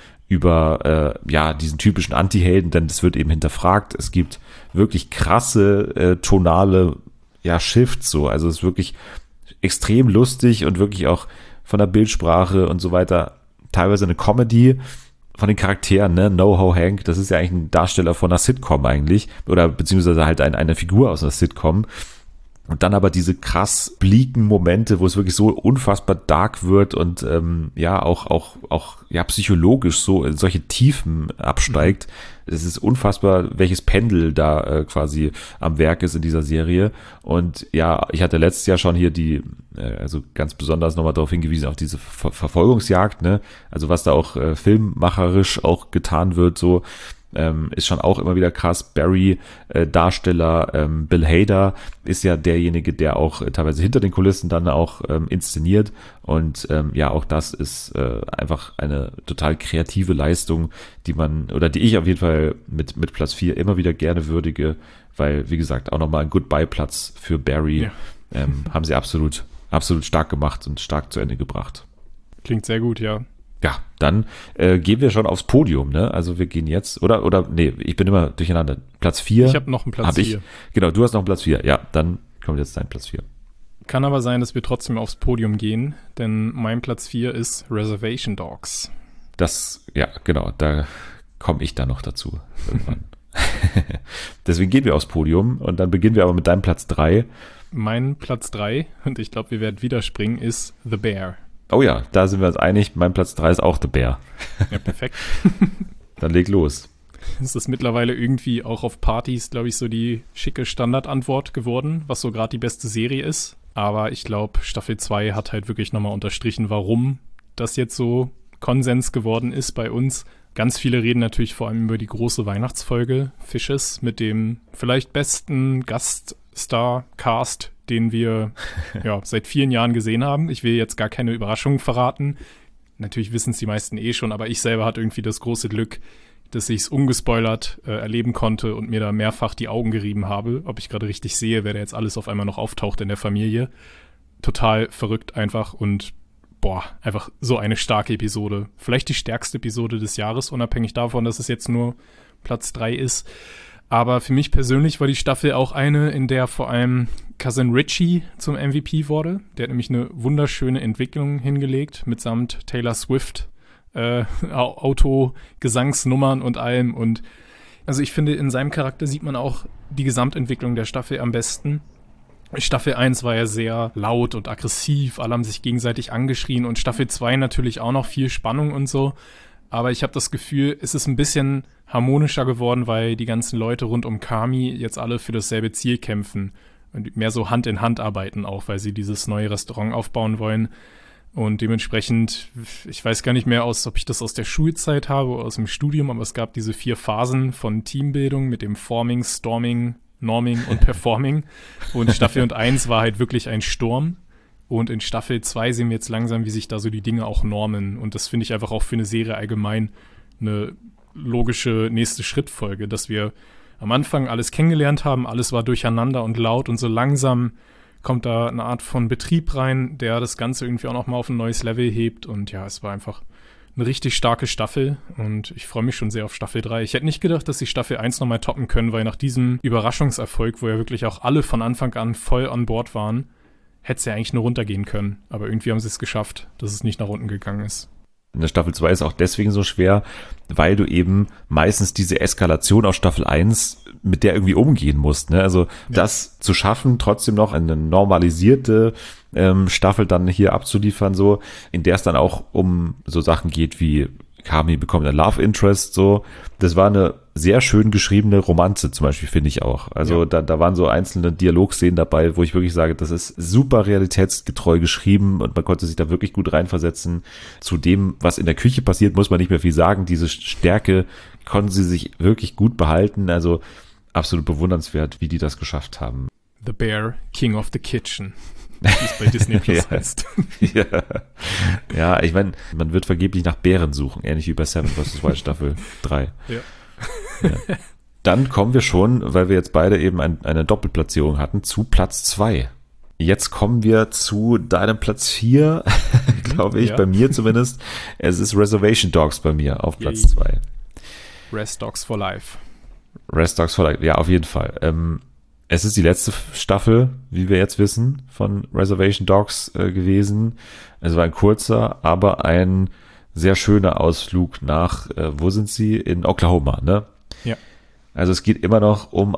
Speaker 1: über äh, ja diesen typischen Anti-Helden, denn das wird eben hinterfragt. Es gibt wirklich krasse äh, tonale ja Shifts so, also es ist wirklich extrem lustig und wirklich auch von der Bildsprache und so weiter teilweise eine Comedy von den Charakteren, ne? NoHo Hank, das ist ja eigentlich ein Darsteller von einer Sitcom eigentlich oder beziehungsweise halt ein, eine Figur aus einer Sitcom. Und dann aber diese krass bleaken Momente, wo es wirklich so unfassbar dark wird und ähm, ja auch auch auch ja psychologisch so in solche Tiefen absteigt. Mhm. Es ist unfassbar, welches Pendel da äh, quasi am Werk ist in dieser Serie. Und ja, ich hatte letztes Jahr schon hier die, äh, also ganz besonders nochmal darauf hingewiesen, auf diese Ver- Verfolgungsjagd, ne? Also was da auch äh, filmmacherisch auch getan wird, so. Ähm, ist schon auch immer wieder krass. Barry, äh, Darsteller, ähm, Bill Hader ist ja derjenige, der auch äh, teilweise hinter den Kulissen dann auch ähm, inszeniert und ähm, ja, auch das ist äh, einfach eine total kreative Leistung, die man, oder die ich auf jeden Fall mit, mit Platz vier immer wieder gerne würdige, weil, wie gesagt, auch nochmal ein Goodbye-Platz für Barry
Speaker 3: ja.
Speaker 1: ähm, haben sie absolut, absolut stark gemacht und stark zu Ende gebracht.
Speaker 3: Klingt sehr gut, ja.
Speaker 1: Ja, dann äh, gehen wir schon aufs Podium, ne? Also wir gehen jetzt, oder, oder, nee, ich bin immer durcheinander. Platz vier.
Speaker 3: Ich habe noch einen Platz vier.
Speaker 1: Genau, du hast noch einen Platz vier. Ja, dann kommt jetzt dein Platz vier.
Speaker 3: Kann aber sein, dass wir trotzdem aufs Podium gehen, denn mein Platz vier ist Reservation Dogs.
Speaker 1: Das, ja, genau, da komme ich dann noch dazu irgendwann. Deswegen gehen wir aufs Podium und dann beginnen wir aber mit deinem Platz drei.
Speaker 3: Mein Platz drei, und ich glaube, wir werden wieder springen, ist The Bear.
Speaker 1: Oh ja, da sind wir uns einig. Mein Platz drei ist auch The Bear.
Speaker 3: Ja, perfekt.
Speaker 1: Dann leg los.
Speaker 3: Es ist mittlerweile irgendwie auch auf Partys, glaube ich, so die schicke Standardantwort geworden, was so gerade die beste Serie ist. Aber ich glaube, Staffel zwei hat halt wirklich nochmal unterstrichen, warum das jetzt so Konsens geworden ist bei uns. Ganz viele reden natürlich vor allem über die große Weihnachtsfolge Fishes mit dem vielleicht besten Gaststar-Cast, den wir ja, seit vielen Jahren gesehen haben. Ich will jetzt gar keine Überraschung verraten. Natürlich wissen es die meisten eh schon, aber ich selber hatte irgendwie das große Glück, dass ich es ungespoilert äh, erleben konnte und mir da mehrfach die Augen gerieben habe, ob ich gerade richtig sehe, wer da jetzt alles auf einmal noch auftaucht in der Familie. Total verrückt einfach und boah, einfach so eine starke Episode. Vielleicht die stärkste Episode des Jahres, unabhängig davon, dass es jetzt nur Platz drei ist. Aber für mich persönlich war die Staffel auch eine, in der vor allem Cousin Richie zum M V P wurde. Der hat nämlich eine wunderschöne Entwicklung hingelegt, mitsamt Taylor Swift, äh, Auto, Gesangsnummern und allem. Und also ich finde, in seinem Charakter sieht man auch die Gesamtentwicklung der Staffel am besten. Staffel eins war ja sehr laut und aggressiv, alle haben sich gegenseitig angeschrien und Staffel zwei natürlich auch noch viel Spannung und so. Aber ich habe das Gefühl, es ist ein bisschen harmonischer geworden, weil die ganzen Leute rund um Kami jetzt alle für dasselbe Ziel kämpfen und mehr so Hand in Hand arbeiten auch, weil sie dieses neue Restaurant aufbauen wollen. Und dementsprechend, ich weiß gar nicht mehr, aus, ob ich das aus der Schulzeit habe oder aus dem Studium, aber es gab diese vier Phasen von Teambildung mit dem Forming, Storming, Norming und Performing. Und Staffel und eins war halt wirklich ein Sturm. Und in Staffel zwei sehen wir jetzt langsam, wie sich da so die Dinge auch normen. Und das finde ich einfach auch für eine Serie allgemein eine logische nächste Schrittfolge, dass wir am Anfang alles kennengelernt haben, alles war durcheinander und laut und so langsam kommt da eine Art von Betrieb rein, der das Ganze irgendwie auch nochmal auf ein neues Level hebt. Und ja, es war einfach eine richtig starke Staffel und ich freue mich schon sehr auf Staffel drei. Ich hätte nicht gedacht, dass sie Staffel eins nochmal toppen können, weil nach diesem Überraschungserfolg, wo ja wirklich auch alle von Anfang an voll an Bord waren, hätte es ja eigentlich nur runtergehen können. Aber irgendwie haben sie es geschafft, dass es nicht nach unten gegangen ist.
Speaker 1: In der Staffel zwei ist auch deswegen so schwer, weil du eben meistens diese Eskalation aus Staffel eins mit der irgendwie umgehen musst. Ne? Also ja. Das zu schaffen, trotzdem noch eine normalisierte ähm, Staffel dann hier abzuliefern, so, in der es dann auch um so Sachen geht wie Kami bekommt ein Love Interest, so. Das war eine sehr schön geschriebene Romanze zum Beispiel, finde ich auch. Also ja. da, da waren so einzelne Dialogszenen dabei, wo ich wirklich sage, das ist super realitätsgetreu geschrieben und man konnte sich da wirklich gut reinversetzen. Zu dem, was in der Küche passiert, muss man nicht mehr viel sagen. Diese Stärke konnten sie sich wirklich gut behalten. Also absolut bewundernswert, wie die das geschafft haben.
Speaker 3: The Bear, King of the Kitchen. Wie es bei Disney Plus
Speaker 1: ja.
Speaker 3: heißt.
Speaker 1: Ja, ja, ich meine, man wird vergeblich nach Bären suchen, ähnlich wie bei Seven versus. Wild Staffel drei.
Speaker 3: Ja.
Speaker 1: Ja. Dann kommen wir schon, weil wir jetzt beide eben ein, eine Doppelplatzierung hatten, zu Platz zwei. Jetzt kommen wir zu deinem Platz vier, glaube ich, ja. Bei mir zumindest. Es ist Reservation Dogs bei mir auf Platz zwei.
Speaker 3: Rest Dogs for Life.
Speaker 1: Rest Dogs for Life, ja, auf jeden Fall. Ähm, Es ist die letzte Staffel, wie wir jetzt wissen, von Reservation Dogs äh, gewesen. Es war ein kurzer, aber ein sehr schöner Ausflug nach, äh, wo sind sie? In Oklahoma, ne?
Speaker 3: Ja.
Speaker 1: Also es geht immer noch um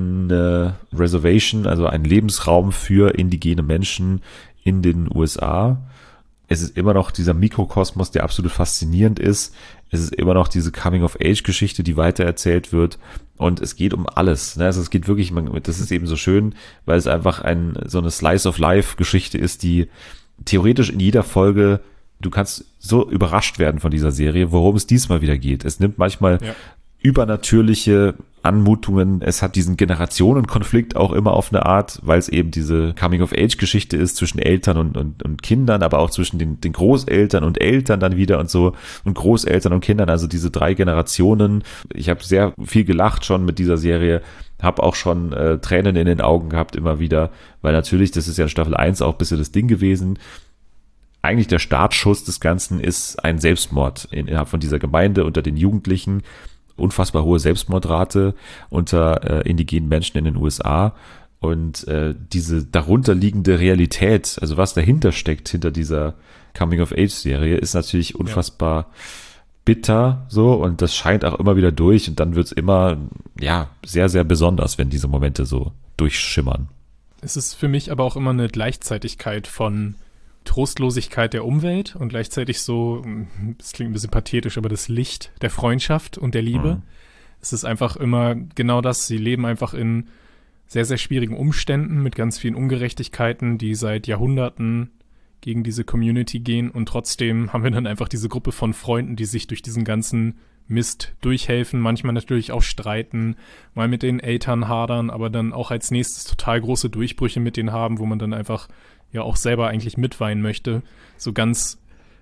Speaker 1: eine Reservation, also einen Lebensraum für indigene Menschen in den U S A. Es ist immer noch dieser Mikrokosmos, der absolut faszinierend ist. Es ist immer noch diese Coming-of-Age-Geschichte, die weitererzählt wird. Und es geht um alles. Ne? Also es geht wirklich, das ist eben so schön, weil es einfach ein, so eine Slice-of-Life-Geschichte ist, die theoretisch in jeder Folge, du kannst so überrascht werden von dieser Serie, worum es diesmal wieder geht. Es nimmt manchmal ja. übernatürliche Anmutungen. Es hat diesen Generationenkonflikt auch immer auf eine Art, weil es eben diese Coming-of-Age-Geschichte ist zwischen Eltern und, und, und Kindern, aber auch zwischen den, den Großeltern und Eltern dann wieder und so und Großeltern und Kindern, also diese drei Generationen. Ich habe sehr viel gelacht schon mit dieser Serie, habe auch schon äh, Tränen in den Augen gehabt immer wieder, weil natürlich, das ist ja in Staffel eins auch ein bisschen das Ding gewesen. Eigentlich der Startschuss des Ganzen ist ein Selbstmord innerhalb von dieser Gemeinde unter den Jugendlichen. Unfassbar hohe Selbstmordrate unter äh, indigenen Menschen in den U S A und äh, diese darunterliegende Realität, also was dahinter steckt, hinter dieser Coming-of-Age-Serie, ist natürlich unfassbar ja. bitter so und das scheint auch immer wieder durch und dann wird's immer ja sehr, sehr besonders, wenn diese Momente so durchschimmern.
Speaker 3: Es ist für mich aber auch immer eine Gleichzeitigkeit von Trostlosigkeit der Umwelt und gleichzeitig so, das klingt ein bisschen pathetisch, aber das Licht der Freundschaft und der Liebe. Mhm. Es ist einfach immer genau das. Sie leben einfach in sehr, sehr schwierigen Umständen mit ganz vielen Ungerechtigkeiten, die seit Jahrhunderten gegen diese Community gehen und trotzdem haben wir dann einfach diese Gruppe von Freunden, die sich durch diesen ganzen Mist durchhelfen, manchmal natürlich auch streiten, mal mit den Eltern hadern, aber dann auch als nächstes total große Durchbrüche mit denen haben, wo man dann einfach ja auch selber eigentlich mitweinen möchte. So ganz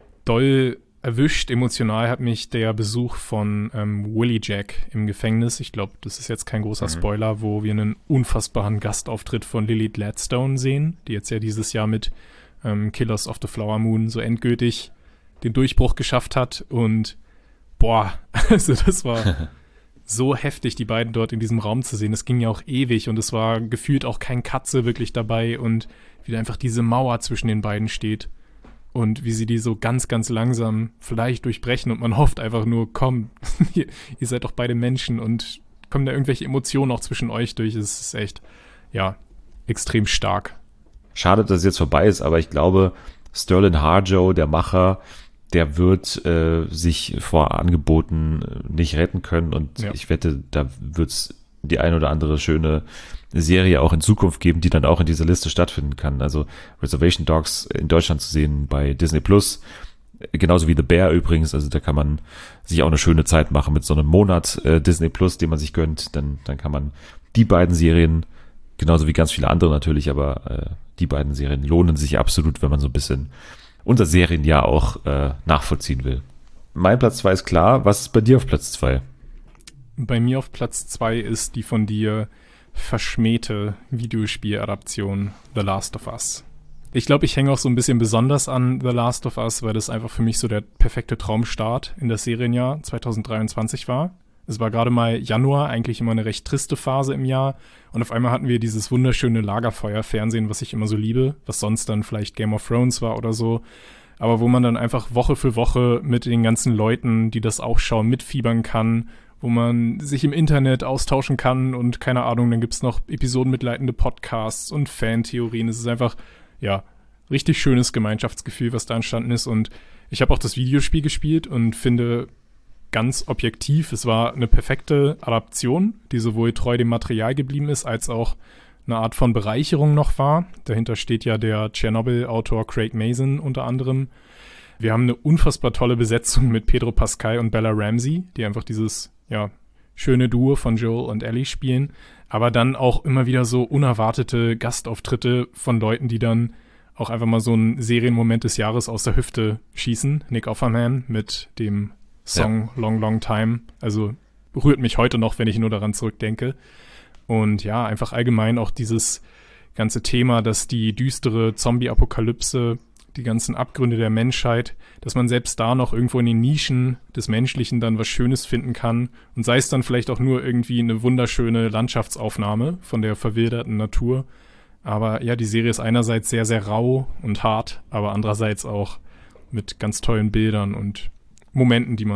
Speaker 3: doll erwischt, emotional hat mich der Besuch von ähm, Willie Jack im Gefängnis. Ich glaube, das ist jetzt kein großer mhm. Spoiler, wo wir einen unfassbaren Gastauftritt von Lily Gladstone sehen, die jetzt ja dieses Jahr mit ähm, Killers of the Flower Moon so endgültig den Durchbruch geschafft hat. Und boah, also das war so heftig, die beiden dort in diesem Raum zu sehen. Es ging ja auch ewig und es war gefühlt auch kein Katze wirklich dabei und wie da einfach diese Mauer zwischen den beiden steht und wie sie die so ganz, ganz langsam vielleicht durchbrechen und man hofft einfach nur, komm, ihr, ihr seid doch beide Menschen und kommen da irgendwelche Emotionen auch zwischen euch durch. Es ist echt, ja, extrem stark.
Speaker 1: Schade, dass es jetzt vorbei ist, aber ich glaube, Sterling Harjo, der Macher, der wird äh, sich vor Angeboten nicht retten können und ja. ich wette, da wird es die ein oder andere schöne Serie auch in Zukunft geben, die dann auch in dieser Liste stattfinden kann. Also Reservation Dogs in Deutschland zu sehen bei Disney Plus, genauso wie The Bear übrigens, also da kann man sich auch eine schöne Zeit machen mit so einem Monat äh, Disney Plus, den man sich gönnt, dann, dann kann man die beiden Serien, genauso wie ganz viele andere natürlich, aber äh, die beiden Serien lohnen sich absolut, wenn man so ein bisschen unser Serienjahr auch äh, nachvollziehen will. Mein Platz zwei ist klar. Was ist bei dir auf Platz zwei?
Speaker 3: Bei mir auf Platz zwei ist die von dir verschmähte Videospieladaption The Last of Us. Ich glaube, ich hänge auch so ein bisschen besonders an The Last of Us, weil das einfach für mich so der perfekte Traumstart in das Serienjahr zwanzig dreiundzwanzig war. Es war gerade mal Januar, eigentlich immer eine recht triste Phase im Jahr. Und auf einmal hatten wir dieses wunderschöne Lagerfeuer-Fernsehen, was ich immer so liebe, was sonst dann vielleicht Game of Thrones war oder so. Aber wo man dann einfach Woche für Woche mit den ganzen Leuten, die das auch schauen, mitfiebern kann, wo man sich im Internet austauschen kann und keine Ahnung, dann gibt's noch episodenmitleitende Podcasts und Fantheorien. Es ist einfach, ja, richtig schönes Gemeinschaftsgefühl, was da entstanden ist. Und ich habe auch das Videospiel gespielt und finde ganz objektiv, es war eine perfekte Adaption, die sowohl treu dem Material geblieben ist, als auch eine Art von Bereicherung noch war. Dahinter steht ja der Tschernobyl-Autor Craig Mazin unter anderem. Wir haben eine unfassbar tolle Besetzung mit Pedro Pascal und Bella Ramsey, die einfach dieses, ja, schöne Duo von Joel und Ellie spielen, aber dann auch immer wieder so unerwartete Gastauftritte von Leuten, die dann auch einfach mal so einen Serienmoment des Jahres aus der Hüfte schießen. Nick Offerman mit dem Song ja. Long, Long Time. Also berührt mich heute noch, wenn ich nur daran zurückdenke. Und ja, einfach allgemein auch dieses ganze Thema, dass die düstere Zombie-Apokalypse, die ganzen Abgründe der Menschheit, dass man selbst da noch irgendwo in den Nischen des Menschlichen dann was Schönes finden kann. Und sei es dann vielleicht auch nur irgendwie eine wunderschöne Landschaftsaufnahme von der verwilderten Natur. Aber ja, die Serie ist einerseits sehr, sehr rau und hart, aber andererseits auch mit ganz tollen Bildern und Momenten, die man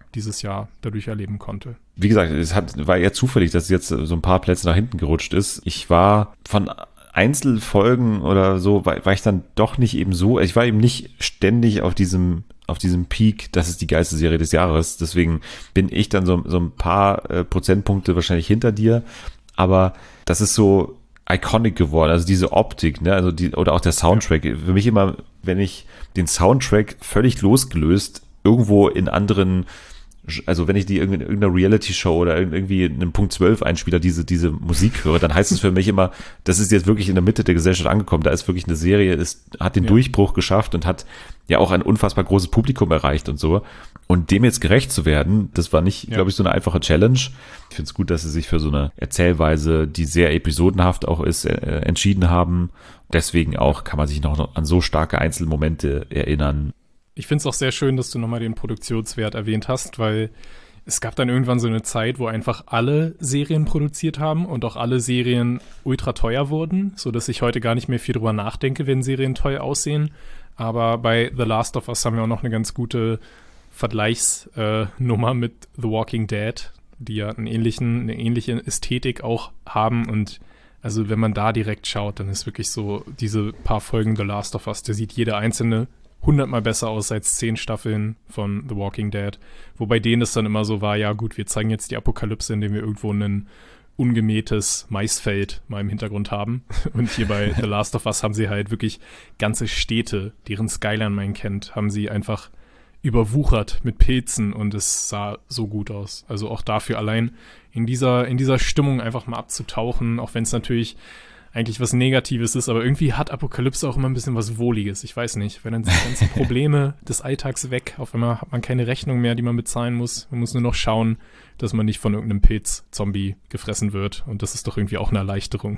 Speaker 3: dieses Jahr dadurch erleben konnte.
Speaker 1: Wie gesagt, es hat, war eher zufällig, dass es jetzt so ein paar Plätze nach hinten gerutscht ist. Ich war von Einzelfolgen oder so, war, war ich dann doch nicht eben so, ich war eben nicht ständig auf diesem auf diesem Peak, das ist die geilste Serie des Jahres. Deswegen bin ich dann so, so ein paar äh, Prozentpunkte wahrscheinlich hinter dir. Aber das ist so iconic geworden, also diese Optik, ne, also die, oder auch der Soundtrack. Für mich immer, wenn ich den Soundtrack völlig losgelöst irgendwo in anderen, also wenn ich die in irgendeiner Reality-Show oder irgendwie in einem Punkt zwölf Einspieler diese, diese Musik höre, dann heißt es für mich immer, das ist jetzt wirklich in der Mitte der Gesellschaft angekommen. Da ist wirklich eine Serie, ist, hat den
Speaker 3: ja.
Speaker 1: Durchbruch geschafft und hat ja auch ein unfassbar großes Publikum erreicht und so. Und dem jetzt gerecht zu werden, das war nicht, ja. glaube ich, so eine einfache Challenge. Ich finde es gut, dass sie sich für so eine Erzählweise, die sehr episodenhaft auch ist, äh, entschieden haben. Deswegen auch kann man sich noch an so starke Einzelmomente erinnern.
Speaker 3: Ich finde es auch sehr schön, dass du nochmal den Produktionswert erwähnt hast, weil es gab dann irgendwann so eine Zeit, wo einfach alle Serien produziert haben und auch alle Serien ultra teuer wurden, sodass ich heute gar nicht mehr viel drüber nachdenke, wenn Serien teuer aussehen. Aber bei The Last of Us haben wir auch noch eine ganz gute Vergleichsnummer äh, mit The Walking Dead, die ja einen ähnlichen, eine ähnliche Ästhetik auch haben. Und also wenn man da direkt schaut, dann ist wirklich so diese paar Folgen The Last of Us, da sieht jede einzelne hundertmal besser aus als zehn Staffeln von The Walking Dead. Wobei denen es dann immer so war, ja gut, wir zeigen jetzt die Apokalypse, indem wir irgendwo ein ungemähtes Maisfeld mal im Hintergrund haben. Und hier bei The Last of Us haben sie halt wirklich ganze Städte, deren Skyline man kennt, haben sie einfach überwuchert mit Pilzen und es sah so gut aus. Also auch dafür allein in dieser, in dieser Stimmung einfach mal abzutauchen, auch wenn es natürlich eigentlich was Negatives ist, aber irgendwie hat Apokalypse auch immer ein bisschen was Wohliges. Ich weiß nicht, wenn dann sind die ganzen Probleme des Alltags weg, auf einmal hat man keine Rechnung mehr, die man bezahlen muss. Man muss nur noch schauen, dass man nicht von irgendeinem Pilz-Zombie gefressen wird und das ist doch irgendwie auch eine Erleichterung.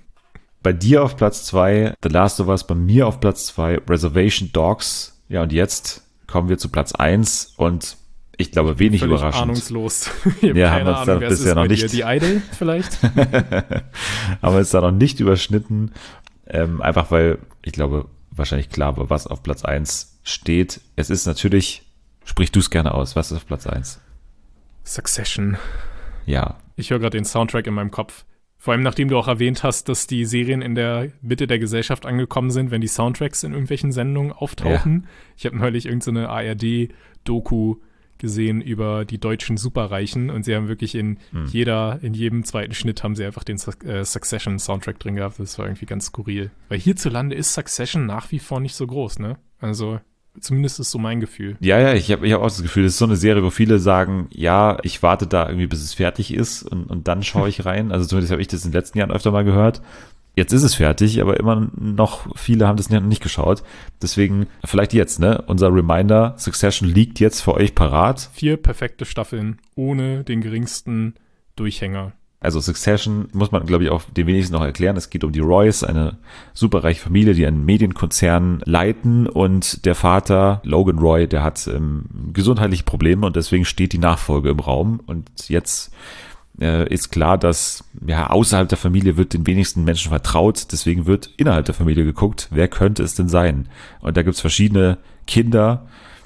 Speaker 1: Bei dir auf Platz zwei, The Last of Us, bei mir auf Platz zwei, Reservation Dogs. Ja, und jetzt kommen wir zu Platz eins und ich glaube, wenig
Speaker 3: Völlig
Speaker 1: überraschend.
Speaker 3: Ahnungslos. Ich habe
Speaker 1: ja,
Speaker 3: keine
Speaker 1: haben wir
Speaker 3: Ahnung,
Speaker 1: es
Speaker 3: wer
Speaker 1: bisher
Speaker 3: ist
Speaker 1: noch
Speaker 3: bei
Speaker 1: nicht.
Speaker 3: dir? Die Idol vielleicht?
Speaker 1: Haben wir es da noch nicht überschnitten. Ähm, einfach weil, ich glaube, wahrscheinlich klar war, was auf Platz eins steht. Es ist natürlich, sprich du es gerne aus, was ist auf Platz eins?
Speaker 3: Succession.
Speaker 1: Ja.
Speaker 3: Ich höre gerade den Soundtrack in meinem Kopf. Vor allem, nachdem du auch erwähnt hast, dass die Serien in der Mitte der Gesellschaft angekommen sind, wenn die Soundtracks in irgendwelchen Sendungen auftauchen. Ja. Ich habe neulich irgendeine A R D-Doku gesehen über die deutschen Superreichen und sie haben wirklich in hm. jeder, in jedem zweiten Schnitt haben sie einfach den äh, Succession-Soundtrack drin gehabt. Das war irgendwie ganz skurril. Weil hierzulande ist Succession nach wie vor nicht so groß, ne? Also zumindest ist so mein Gefühl.
Speaker 1: Ja, ja, ich habe ich hab auch das Gefühl, das ist so eine Serie, wo viele sagen, ja, ich warte da irgendwie, bis es fertig ist und, und dann schaue ich rein. Also zumindest habe ich das in den letzten Jahren öfter mal gehört. Jetzt ist es fertig, aber immer noch viele haben das noch nicht geschaut. Deswegen vielleicht jetzt, ne? Unser Reminder, Succession liegt jetzt für euch parat.
Speaker 3: Vier perfekte Staffeln ohne den geringsten Durchhänger.
Speaker 1: Also Succession muss man, glaube ich, auch den wenigsten noch erklären. Es geht um die Roys, eine superreiche Familie, die einen Medienkonzern leiten und der Vater, Logan Roy, der hat ähm, gesundheitliche Probleme und deswegen steht die Nachfolge im Raum und jetzt äh, ist klar, dass ja außerhalb der Familie wird den wenigsten Menschen vertraut, deswegen wird innerhalb der Familie geguckt, wer könnte es denn sein? Und da gibt's verschiedene Kinder,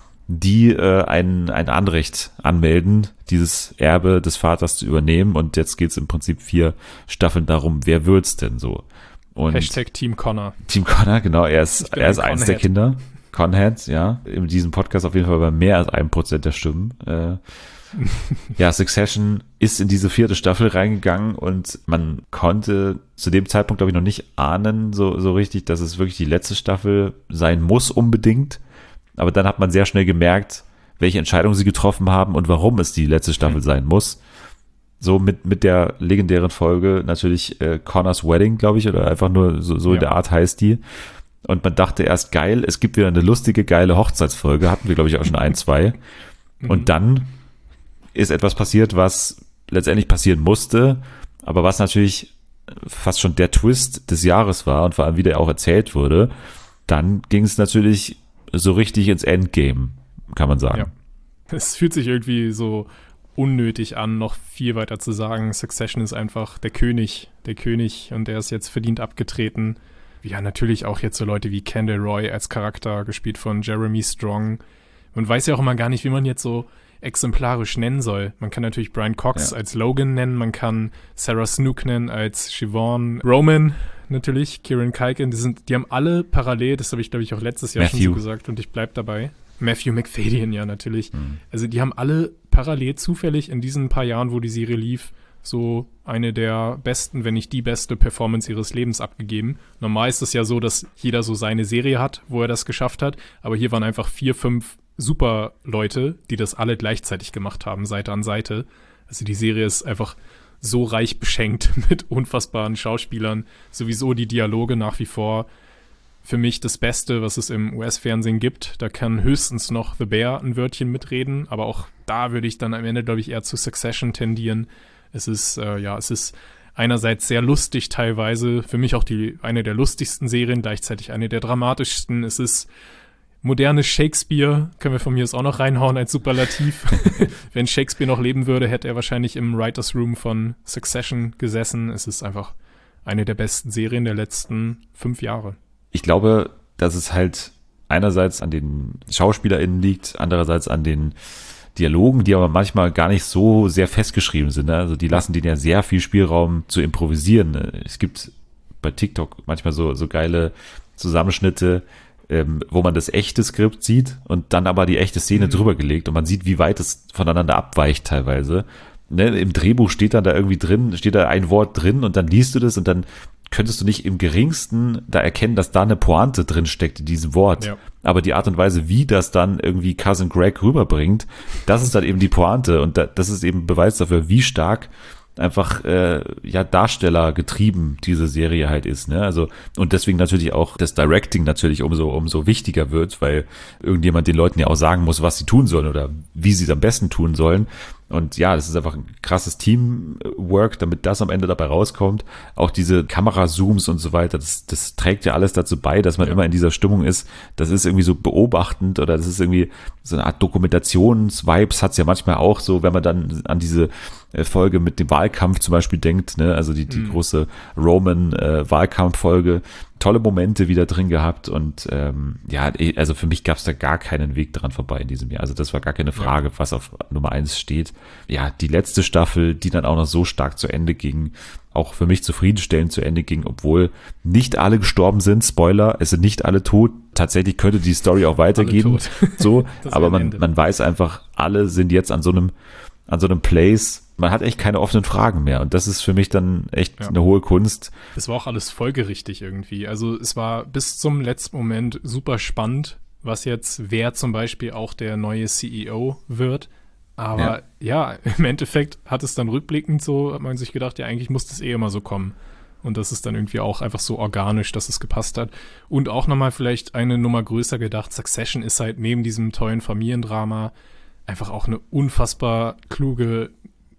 Speaker 1: die äh, ein, ein Anrecht anmelden, dieses Erbe des Vaters zu übernehmen. Und jetzt geht's im Prinzip vier Staffeln darum, wer wird's denn so? Und
Speaker 3: Hashtag Team Connor.
Speaker 1: Team Connor, genau, er ist, er ist eins der Kinder. Conhead, ja. In diesem Podcast auf jeden Fall bei mehr als einem Prozent der Stimmen. Äh, ja, Succession ist in diese vierte Staffel reingegangen und man konnte zu dem Zeitpunkt, glaube ich, noch nicht ahnen, so, so richtig, dass es wirklich die letzte Staffel sein muss unbedingt. Aber dann hat man sehr schnell gemerkt, welche Entscheidungen sie getroffen haben und warum es die letzte Staffel mhm. sein muss. So mit mit der legendären Folge natürlich äh, Connors Wedding, glaube ich, oder einfach nur so, so ja. in der Art heißt die. Und man dachte erst, geil, es gibt wieder eine lustige, geile Hochzeitsfolge. Hatten wir, glaube ich, auch schon ein, zwei. Mhm. Und dann ist etwas passiert, was letztendlich passieren musste, aber was natürlich fast schon der Twist des Jahres war und vor allem, wie der auch erzählt wurde. Dann ging es natürlich so richtig ins Endgame, kann man sagen.
Speaker 3: Ja. Es fühlt sich irgendwie so unnötig an, noch viel weiter zu sagen. Succession ist einfach der König, der König und der ist jetzt verdient abgetreten. Ja, natürlich auch jetzt so Leute wie Kendall Roy als Charakter, gespielt von Jeremy Strong. Man weiß ja auch immer gar nicht, wie man jetzt so exemplarisch nennen soll. Man kann natürlich Brian Cox
Speaker 1: Ja.
Speaker 3: als Logan nennen, man kann Sarah Snook nennen als Siobhan, Roman natürlich, Kieran Culkin, die, sind, die haben alle parallel, das habe ich glaube ich auch letztes Jahr schon
Speaker 1: Matthew.
Speaker 3: so gesagt und ich bleib dabei. Matthew McFadyen, ja natürlich.
Speaker 1: Mhm.
Speaker 3: Also die haben alle parallel zufällig in diesen paar Jahren, wo die Serie lief, so eine der besten, wenn nicht die beste Performance ihres Lebens abgegeben. Normal ist es ja so, dass jeder so seine Serie hat, wo er das geschafft hat, aber hier waren einfach vier, fünf super Leute, die das alle gleichzeitig gemacht haben, Seite an Seite. Also die Serie ist einfach so reich beschenkt mit unfassbaren Schauspielern. Sowieso die Dialoge nach wie vor für mich das Beste, was es im U S-Fernsehen gibt. Da kann höchstens noch The Bear ein Wörtchen mitreden, aber auch da würde ich dann am Ende, glaube ich, eher zu Succession tendieren. Es ist, äh, ja, es ist einerseits sehr lustig teilweise, für mich auch die eine der lustigsten Serien, gleichzeitig eine der dramatischsten. Es ist modernes Shakespeare, können wir von mir aus auch noch reinhauen als Superlativ. Wenn Shakespeare noch leben würde, hätte er wahrscheinlich im Writers Room von Succession gesessen. Es ist einfach eine der besten Serien der letzten fünf Jahre.
Speaker 1: Ich glaube, dass es halt einerseits an den SchauspielerInnen liegt, andererseits an den Dialogen, die aber manchmal gar nicht so sehr festgeschrieben sind. Ne? Also die lassen denen ja sehr viel Spielraum zu improvisieren. Es gibt bei TikTok manchmal so, so geile Zusammenschnitte, ähm, wo man das echte Skript sieht und dann aber die echte Szene
Speaker 3: Mhm.
Speaker 1: drüber gelegt und man sieht, wie weit es voneinander abweicht teilweise. Ne? Im Drehbuch steht dann da irgendwie drin, steht da ein Wort drin und dann liest du das und dann könntest du nicht im geringsten da erkennen, dass da eine Pointe drin steckt in diesem Wort.
Speaker 3: Ja.
Speaker 1: Aber die Art und Weise, wie das dann irgendwie Cousin Greg rüberbringt, das ist dann eben die Pointe und da, das ist eben Beweis dafür, wie stark einfach äh, ja Darsteller getrieben diese Serie halt ist, ne? Also und deswegen natürlich auch das Directing natürlich umso umso wichtiger wird, weil irgendjemand den Leuten ja auch sagen muss, was sie tun sollen oder wie sie es am besten tun sollen. Und ja, das ist einfach ein krasses Teamwork, damit das am Ende dabei rauskommt. Auch diese Kamerazooms und so weiter, das, das trägt ja alles dazu bei, dass man
Speaker 3: Ja.
Speaker 1: immer in dieser Stimmung ist. Das ist irgendwie so beobachtend oder das ist irgendwie so eine Art Dokumentations-Vibes hat's ja manchmal auch so, wenn man dann an diese äh, Folge mit dem Wahlkampf zum Beispiel denkt, ne? Also die, die
Speaker 3: Mhm.
Speaker 1: große Roman-Wahlkampf-Folge. Tolle Momente wieder drin gehabt und ähm, ja, also für mich gab es da gar keinen Weg dran vorbei in diesem Jahr. Also das war gar keine Frage, was auf Nummer eins steht. Ja, die letzte Staffel, die dann auch noch so stark zu Ende ging, auch für mich zufriedenstellend zu Ende ging, obwohl nicht alle gestorben sind. Spoiler, es sind nicht alle tot. Tatsächlich könnte die Story auch weitergehen.
Speaker 3: tot.
Speaker 1: So,
Speaker 3: Das
Speaker 1: aber
Speaker 3: wäre ein
Speaker 1: man,
Speaker 3: Ende.
Speaker 1: man weiß einfach, alle sind jetzt an so einem an so einem Place. Man hat echt keine offenen Fragen mehr und das ist für mich dann echt
Speaker 3: Ja.
Speaker 1: eine hohe Kunst.
Speaker 3: Es war auch alles folgerichtig irgendwie. Also es war bis zum letzten Moment super spannend, was jetzt, wer zum Beispiel auch der neue C E O wird. Aber ja, im Endeffekt hat es dann rückblickend so, hat man sich gedacht, ja, eigentlich muss das eh immer so kommen. Und das ist dann irgendwie auch einfach so organisch, dass es gepasst hat. Und auch nochmal vielleicht eine Nummer größer gedacht, Succession ist halt neben diesem tollen Familiendrama einfach auch eine unfassbar kluge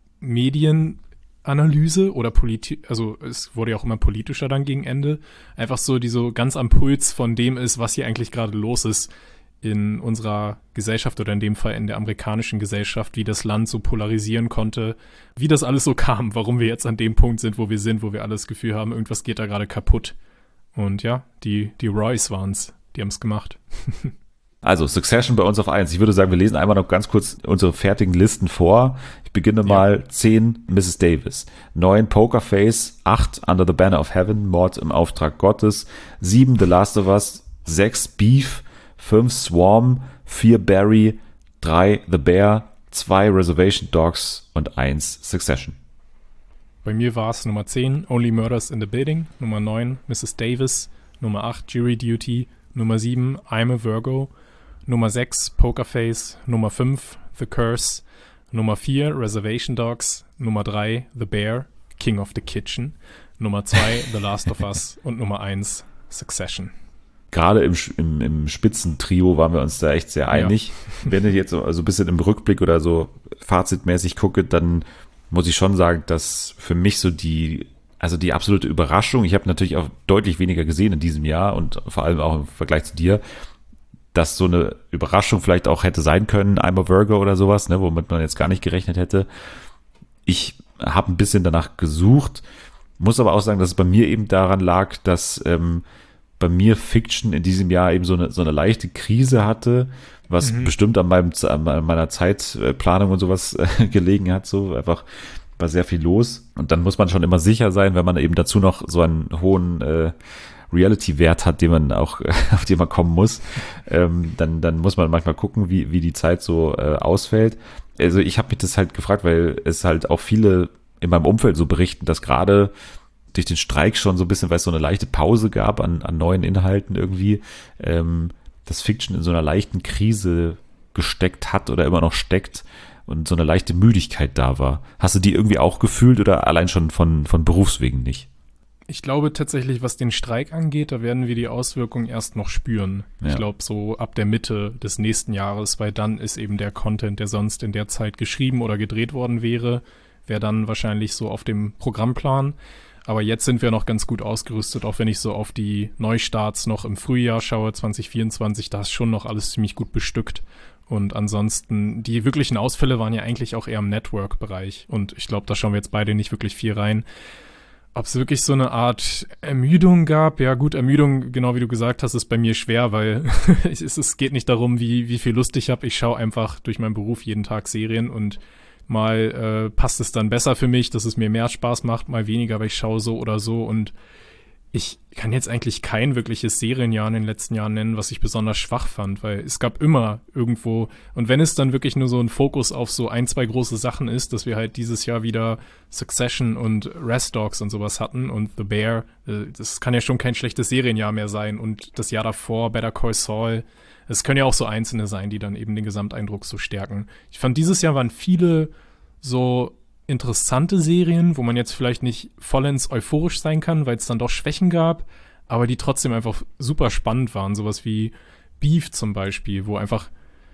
Speaker 3: Medienanalyse oder Politik, also es wurde ja auch immer politischer dann gegen Ende, einfach so, die so ganz am Puls von dem ist, was hier eigentlich gerade los ist in unserer Gesellschaft oder in dem Fall in der amerikanischen Gesellschaft, wie das Land so polarisieren konnte, wie das alles so kam, warum wir jetzt an dem Punkt sind, wo wir sind, wo wir alle das Gefühl haben, irgendwas geht da gerade kaputt. Und ja, die, die Roys waren's, die haben's gemacht.
Speaker 1: Also Succession bei uns auf eins. Ich würde sagen, wir lesen einmal noch ganz kurz unsere fertigen Listen vor. Ich beginne mal zehn Missus Davis, neun Pokerface, acht Under the Banner of Heaven, Mord im Auftrag Gottes, sieben The Last of Us, sechs Beef, fünf Swarm, vier Barry, drei The Bear, zwei Reservation Dogs und eins Succession.
Speaker 3: Bei mir war es Nummer zehn, Only Murders in the Building, Nummer neun, Missus Davis, Nummer acht, Jury Duty, Nummer sieben, I'm a Virgo, Nummer sechs, Pokerface, Nummer fünf, The Curse, Nummer vier, Reservation Dogs, Nummer drei, The Bear, King of the Kitchen, Nummer zwei, The Last of Us und Nummer eins, Succession.
Speaker 1: Gerade im, im, im Spitzentrio waren wir uns da echt sehr einig. Ja. Wenn ich jetzt so also ein bisschen im Rückblick oder so fazitmäßig gucke, dann muss ich schon sagen, dass für mich so die, also die absolute Überraschung, ich habe natürlich auch deutlich weniger gesehen in diesem Jahr und vor allem auch im Vergleich zu dir, dass so eine Überraschung vielleicht auch hätte sein können, I'm a Virgo oder sowas, ne, womit man jetzt gar nicht gerechnet hätte. Ich habe ein bisschen danach gesucht, muss aber auch sagen, dass es bei mir eben daran lag, dass ähm, bei mir Fiction in diesem Jahr eben so eine, so eine leichte Krise hatte, was mhm. bestimmt an, meinem, an meiner Zeitplanung und sowas äh, gelegen hat, so einfach war sehr viel los. Und dann muss man schon immer sicher sein, wenn man eben dazu noch so einen hohen äh, Reality-Wert hat, den man auch, auf den man kommen muss, ähm, dann, dann muss man manchmal gucken, wie, wie die Zeit so äh, ausfällt. Also ich habe mich das halt gefragt, weil es halt auch viele in meinem Umfeld so berichten, dass gerade durch den Streik schon so ein bisschen, weil es so eine leichte Pause gab an, an neuen Inhalten irgendwie, ähm, dass Fiction in so einer leichten Krise gesteckt hat oder immer noch steckt und so eine leichte Müdigkeit da war. Hast du die irgendwie auch gefühlt oder allein schon von, von Berufswegen nicht?
Speaker 3: Ich glaube tatsächlich, was den Streik angeht, da werden wir die Auswirkungen erst noch spüren. Ja. Ich glaube so ab der Mitte des nächsten Jahres, weil dann ist eben der Content, der sonst in der Zeit geschrieben oder gedreht worden wäre, wäre dann wahrscheinlich so auf dem Programmplan. Aber jetzt sind wir noch ganz gut ausgerüstet, auch wenn ich so auf die Neustarts noch im Frühjahr schaue, zwanzig vierundzwanzig, da ist schon noch alles ziemlich gut bestückt. Und ansonsten, die wirklichen Ausfälle waren ja eigentlich auch eher im Network-Bereich. Und ich glaube, da schauen wir jetzt beide nicht wirklich viel rein. Ob es wirklich so eine Art Ermüdung gab? Ja gut, Ermüdung, genau wie du gesagt hast, ist bei mir schwer, weil es, es geht nicht darum, wie, wie viel Lust ich habe. Ich schaue einfach durch meinen Beruf jeden Tag Serien und mal äh, passt es dann besser für mich, dass es mir mehr Spaß macht, mal weniger, aber ich schaue so oder so. Und ich kann jetzt eigentlich kein wirkliches Serienjahr in den letzten Jahren nennen, was ich besonders schwach fand, weil es gab immer irgendwo, und wenn es dann wirklich nur so ein Fokus auf so ein, zwei große Sachen ist, dass wir halt dieses Jahr wieder Succession und Rest Dogs und sowas hatten und The Bear, äh, das kann ja schon kein schlechtes Serienjahr mehr sein, und das Jahr davor Better Call Saul, es können ja auch so einzelne sein, die dann eben den Gesamteindruck so stärken. Ich fand, dieses Jahr waren viele so interessante Serien, wo man jetzt vielleicht nicht vollends euphorisch sein kann, weil es dann doch Schwächen gab, aber die trotzdem einfach super spannend waren. Sowas wie Beef zum Beispiel, wo einfach,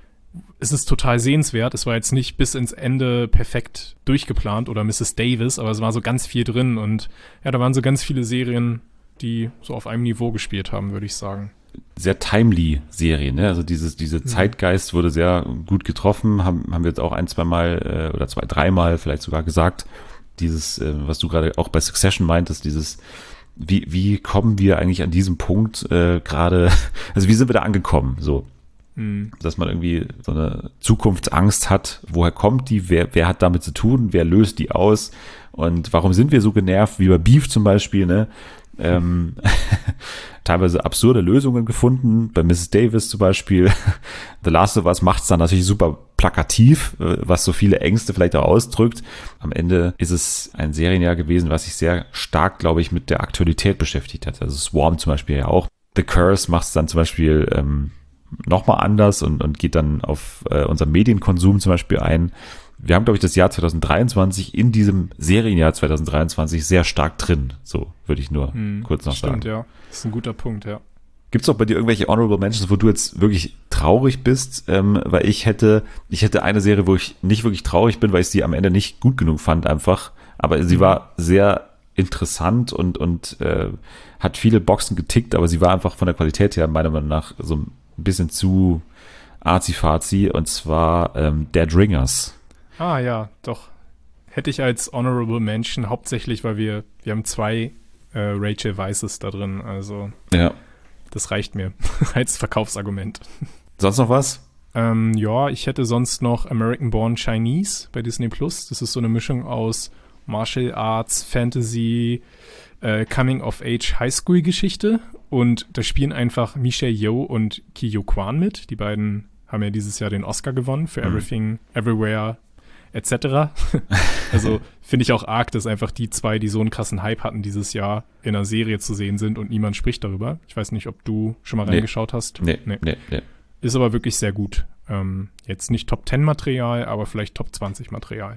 Speaker 3: es ist total sehenswert. Es war jetzt nicht bis ins Ende perfekt durchgeplant oder Missus Davis, aber es war so ganz viel drin und ja, da waren so ganz viele Serien, die so auf einem Niveau gespielt haben, würde ich sagen.
Speaker 1: Sehr timely Serie, ne? Also dieses, diese Zeitgeist wurde sehr gut getroffen, haben, haben wir jetzt auch ein, zwei Mal äh, oder zwei, dreimal vielleicht sogar gesagt. Dieses, äh, was du gerade auch bei Succession meintest, dieses, wie, wie kommen wir eigentlich an diesem Punkt äh, gerade, also wie sind wir da angekommen, so. Mhm. Dass man irgendwie so eine Zukunftsangst hat, woher kommt die, wer, wer hat damit zu tun, wer löst die aus und warum sind wir so genervt, wie bei Beef zum Beispiel, ne? Ähm, teilweise absurde Lösungen gefunden, bei Missus Davis zum Beispiel. The Last of Us macht es dann natürlich super plakativ, was so viele Ängste vielleicht auch ausdrückt. Am Ende ist es ein Serienjahr gewesen, was sich sehr stark, glaube ich, mit der Aktualität beschäftigt hat. Also Swarm zum Beispiel ja auch. The Curse macht es dann zum Beispiel ähm, nochmal anders und, und geht dann auf äh, unseren Medienkonsum zum Beispiel ein. Wir haben, glaube ich, das Jahr zwanzig dreiundzwanzig in diesem Serienjahr zwanzig dreiundzwanzig sehr stark drin. So würde ich nur hm, kurz noch
Speaker 3: stimmt,
Speaker 1: sagen.
Speaker 3: Ja. Das ist ein guter Punkt, ja.
Speaker 1: Gibt es auch bei dir irgendwelche Honorable Mentions, wo du jetzt wirklich traurig bist? Ähm, weil ich hätte, ich hätte eine Serie, wo ich nicht wirklich traurig bin, weil ich sie am Ende nicht gut genug fand einfach. Aber sie mhm. war sehr interessant und, und äh, hat viele Boxen getickt, aber sie war einfach von der Qualität her meiner Meinung nach so ein bisschen zu arzi-fazi, und zwar ähm, Dead Ringers.
Speaker 3: Ah ja, doch. Hätte ich als Honorable Mention, hauptsächlich, weil wir, wir haben zwei äh, Rachel Weiszes da drin, also
Speaker 1: ja.
Speaker 3: Das reicht mir als Verkaufsargument.
Speaker 1: Sonst noch was?
Speaker 3: Ähm, ja, ich hätte sonst noch American Born Chinese bei Disney Plus. Das ist so eine Mischung aus Martial Arts, Fantasy, äh, Coming-of-Age Highschool-Geschichte, und da spielen einfach Michelle Yeoh und Ki Yo Kwan mit. Die beiden haben ja dieses Jahr den Oscar gewonnen für mhm. Everything, Everywhere, et cetera. Also finde ich auch arg, dass einfach die zwei, die so einen krassen Hype hatten dieses Jahr, in einer Serie zu sehen sind und niemand spricht darüber. Ich weiß nicht, ob du schon mal nee. reingeschaut hast.
Speaker 1: Nee, nee, nee, nee.
Speaker 3: Ist aber wirklich sehr gut. Ähm, jetzt nicht Top zehn Material, aber vielleicht Top zwanzig Material.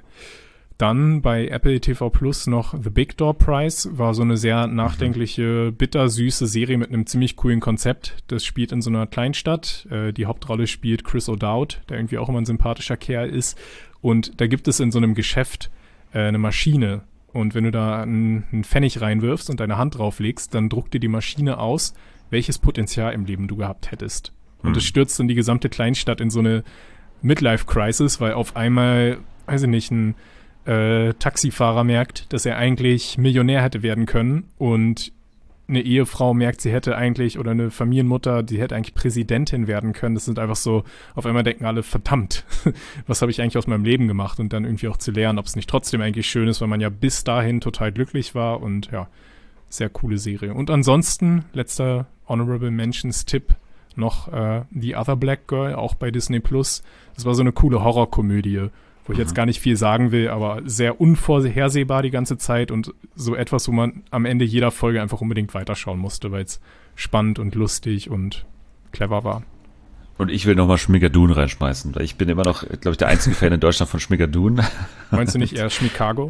Speaker 3: Dann bei Apple T V Plus noch The Big Door Prize, war so eine sehr nachdenkliche, bittersüße Serie mit einem ziemlich coolen Konzept. Das spielt in so einer Kleinstadt. Äh, die Hauptrolle spielt Chris O'Dowd, der irgendwie auch immer ein sympathischer Kerl ist. Und da gibt es in so einem Geschäft äh, eine Maschine. Und wenn du da einen, einen Pfennig reinwirfst und deine Hand drauflegst, dann druckt dir die Maschine aus, welches Potenzial im Leben du gehabt hättest. Und das stürzt dann die gesamte Kleinstadt in so eine Midlife-Crisis, weil auf einmal, weiß ich nicht, ein äh, Taxifahrer merkt, dass er eigentlich Millionär hätte werden können und eine Ehefrau merkt, sie hätte eigentlich, oder eine Familienmutter, die hätte eigentlich Präsidentin werden können. Das sind einfach so, auf einmal denken alle, verdammt, was habe ich eigentlich aus meinem Leben gemacht? Und dann irgendwie auch zu lernen, ob es nicht trotzdem eigentlich schön ist, weil man ja bis dahin total glücklich war. Und ja, sehr coole Serie. Und ansonsten, letzter Honorable Mentions Tipp, noch äh, The Other Black Girl, auch bei Disney Plus. Das war so eine coole Horrorkomödie, wo ich jetzt gar nicht viel sagen will, aber sehr unvorhersehbar die ganze Zeit und so etwas, wo man am Ende jeder Folge einfach unbedingt weiterschauen musste, weil es spannend und lustig und clever war.
Speaker 1: Und ich will nochmal Schmigadoon reinschmeißen, weil ich bin immer noch, glaube ich, der einzige Fan in Deutschland von Schmigadoon.
Speaker 3: Meinst du nicht eher Schmikago?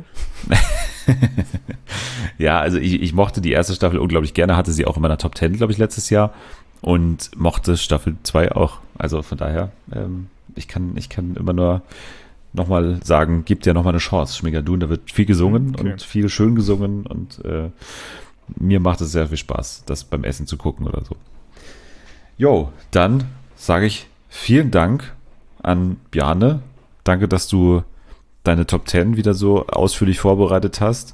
Speaker 1: Ja, also ich, ich mochte die erste Staffel unglaublich gerne, hatte sie auch in meiner Top Ten, glaube ich, letztes Jahr und mochte Staffel zwei auch. Also von daher, ähm, ich kann, ich kann immer nur nochmal sagen, gibt ja nochmal eine Chance. Schmigadoon, da wird viel gesungen
Speaker 3: okay.
Speaker 1: und viel schön gesungen und äh, mir macht es sehr viel Spaß, das beim Essen zu gucken oder so. Jo, dann sage ich vielen Dank an Bjarne. Danke, dass du deine Top Ten wieder so ausführlich vorbereitet hast.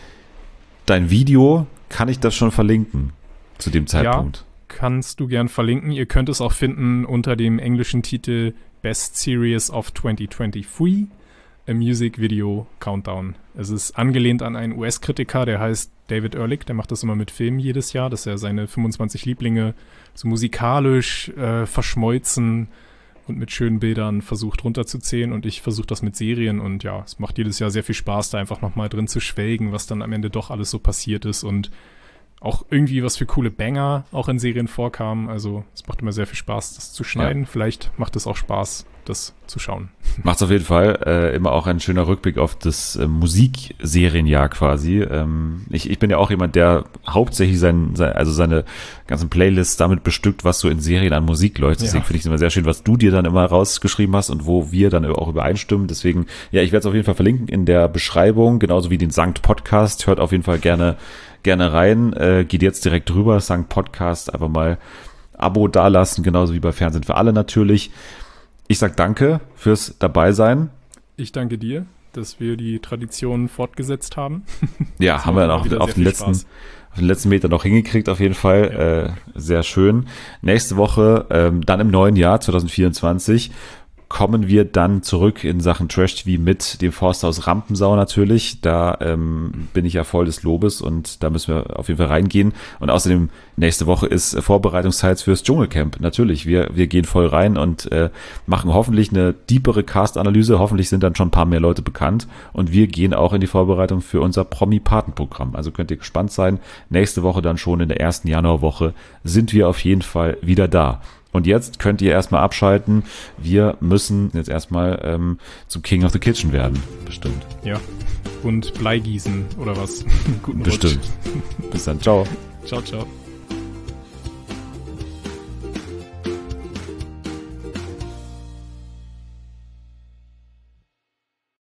Speaker 1: Dein Video, kann ich das schon verlinken zu dem Zeitpunkt?
Speaker 3: Ja, kannst du gern verlinken. Ihr könnt es auch finden unter dem englischen Titel Best Series of twenty twenty-three, a Music Video Countdown. Es ist angelehnt an einen U S-Kritiker, der heißt David Ehrlich, der macht das immer mit Filmen jedes Jahr, dass er seine fünfundzwanzig Lieblinge so musikalisch äh, verschmolzen und mit schönen Bildern versucht runterzuzählen und ich versuche das mit Serien und ja, es macht jedes Jahr sehr viel Spaß, da einfach nochmal drin zu schwelgen, was dann am Ende doch alles so passiert ist und auch irgendwie was für coole Banger auch in Serien vorkamen. Also es macht immer sehr viel Spaß, das zu schneiden. Ja. Vielleicht macht es auch Spaß, das zu schauen.
Speaker 1: Macht's auf jeden Fall. Äh, immer auch ein schöner Rückblick auf das äh, Musikserienjahr quasi. Ähm, ich, ich bin ja auch jemand, der hauptsächlich sein, sein, also seine ganzen Playlists damit bestückt, was so in Serien an Musik läuft. Deswegen ja. finde ich es immer sehr schön, was du dir dann immer rausgeschrieben hast und wo wir dann auch übereinstimmen. Deswegen, ja, ich werde es auf jeden Fall verlinken in der Beschreibung, genauso wie den Sankt Podcast. Hört auf jeden Fall gerne gerne rein, äh, geht jetzt direkt drüber, Sankt Podcast, einfach mal Abo dalassen, genauso wie bei Fernsehen für alle natürlich. Ich sag danke fürs Dabeisein.
Speaker 3: Ich danke dir, dass wir die Tradition fortgesetzt haben.
Speaker 1: Ja, haben wir dann auch auf den letzten Spaß. auf den letzten Meter noch hingekriegt, auf jeden Fall. Ja. Äh, sehr schön. Nächste Woche, ähm, dann im neuen Jahr zwanzig vierundzwanzig, kommen wir dann zurück in Sachen Trash-T V mit dem Forsthaus Rampensau natürlich. Da ähm, bin ich ja voll des Lobes und da müssen wir auf jeden Fall reingehen. Und außerdem, nächste Woche ist Vorbereitungszeit fürs Dschungelcamp. Natürlich, wir wir gehen voll rein und äh, machen hoffentlich eine deepere Cast-Analyse. Hoffentlich sind dann schon ein paar mehr Leute bekannt. Und wir gehen auch in die Vorbereitung für unser Promi-Paten-Programm. Also könnt ihr gespannt sein. Nächste Woche dann schon in der ersten Januarwoche sind wir auf jeden Fall wieder da. Und jetzt könnt ihr erstmal abschalten. Wir müssen jetzt erstmal ähm, zum King of the Kitchen werden. Bestimmt.
Speaker 3: Ja. Und Bleigießen oder was? Guten
Speaker 1: Bestimmt.
Speaker 3: Rutsch.
Speaker 1: Bis dann. Ciao.
Speaker 3: Ciao, ciao.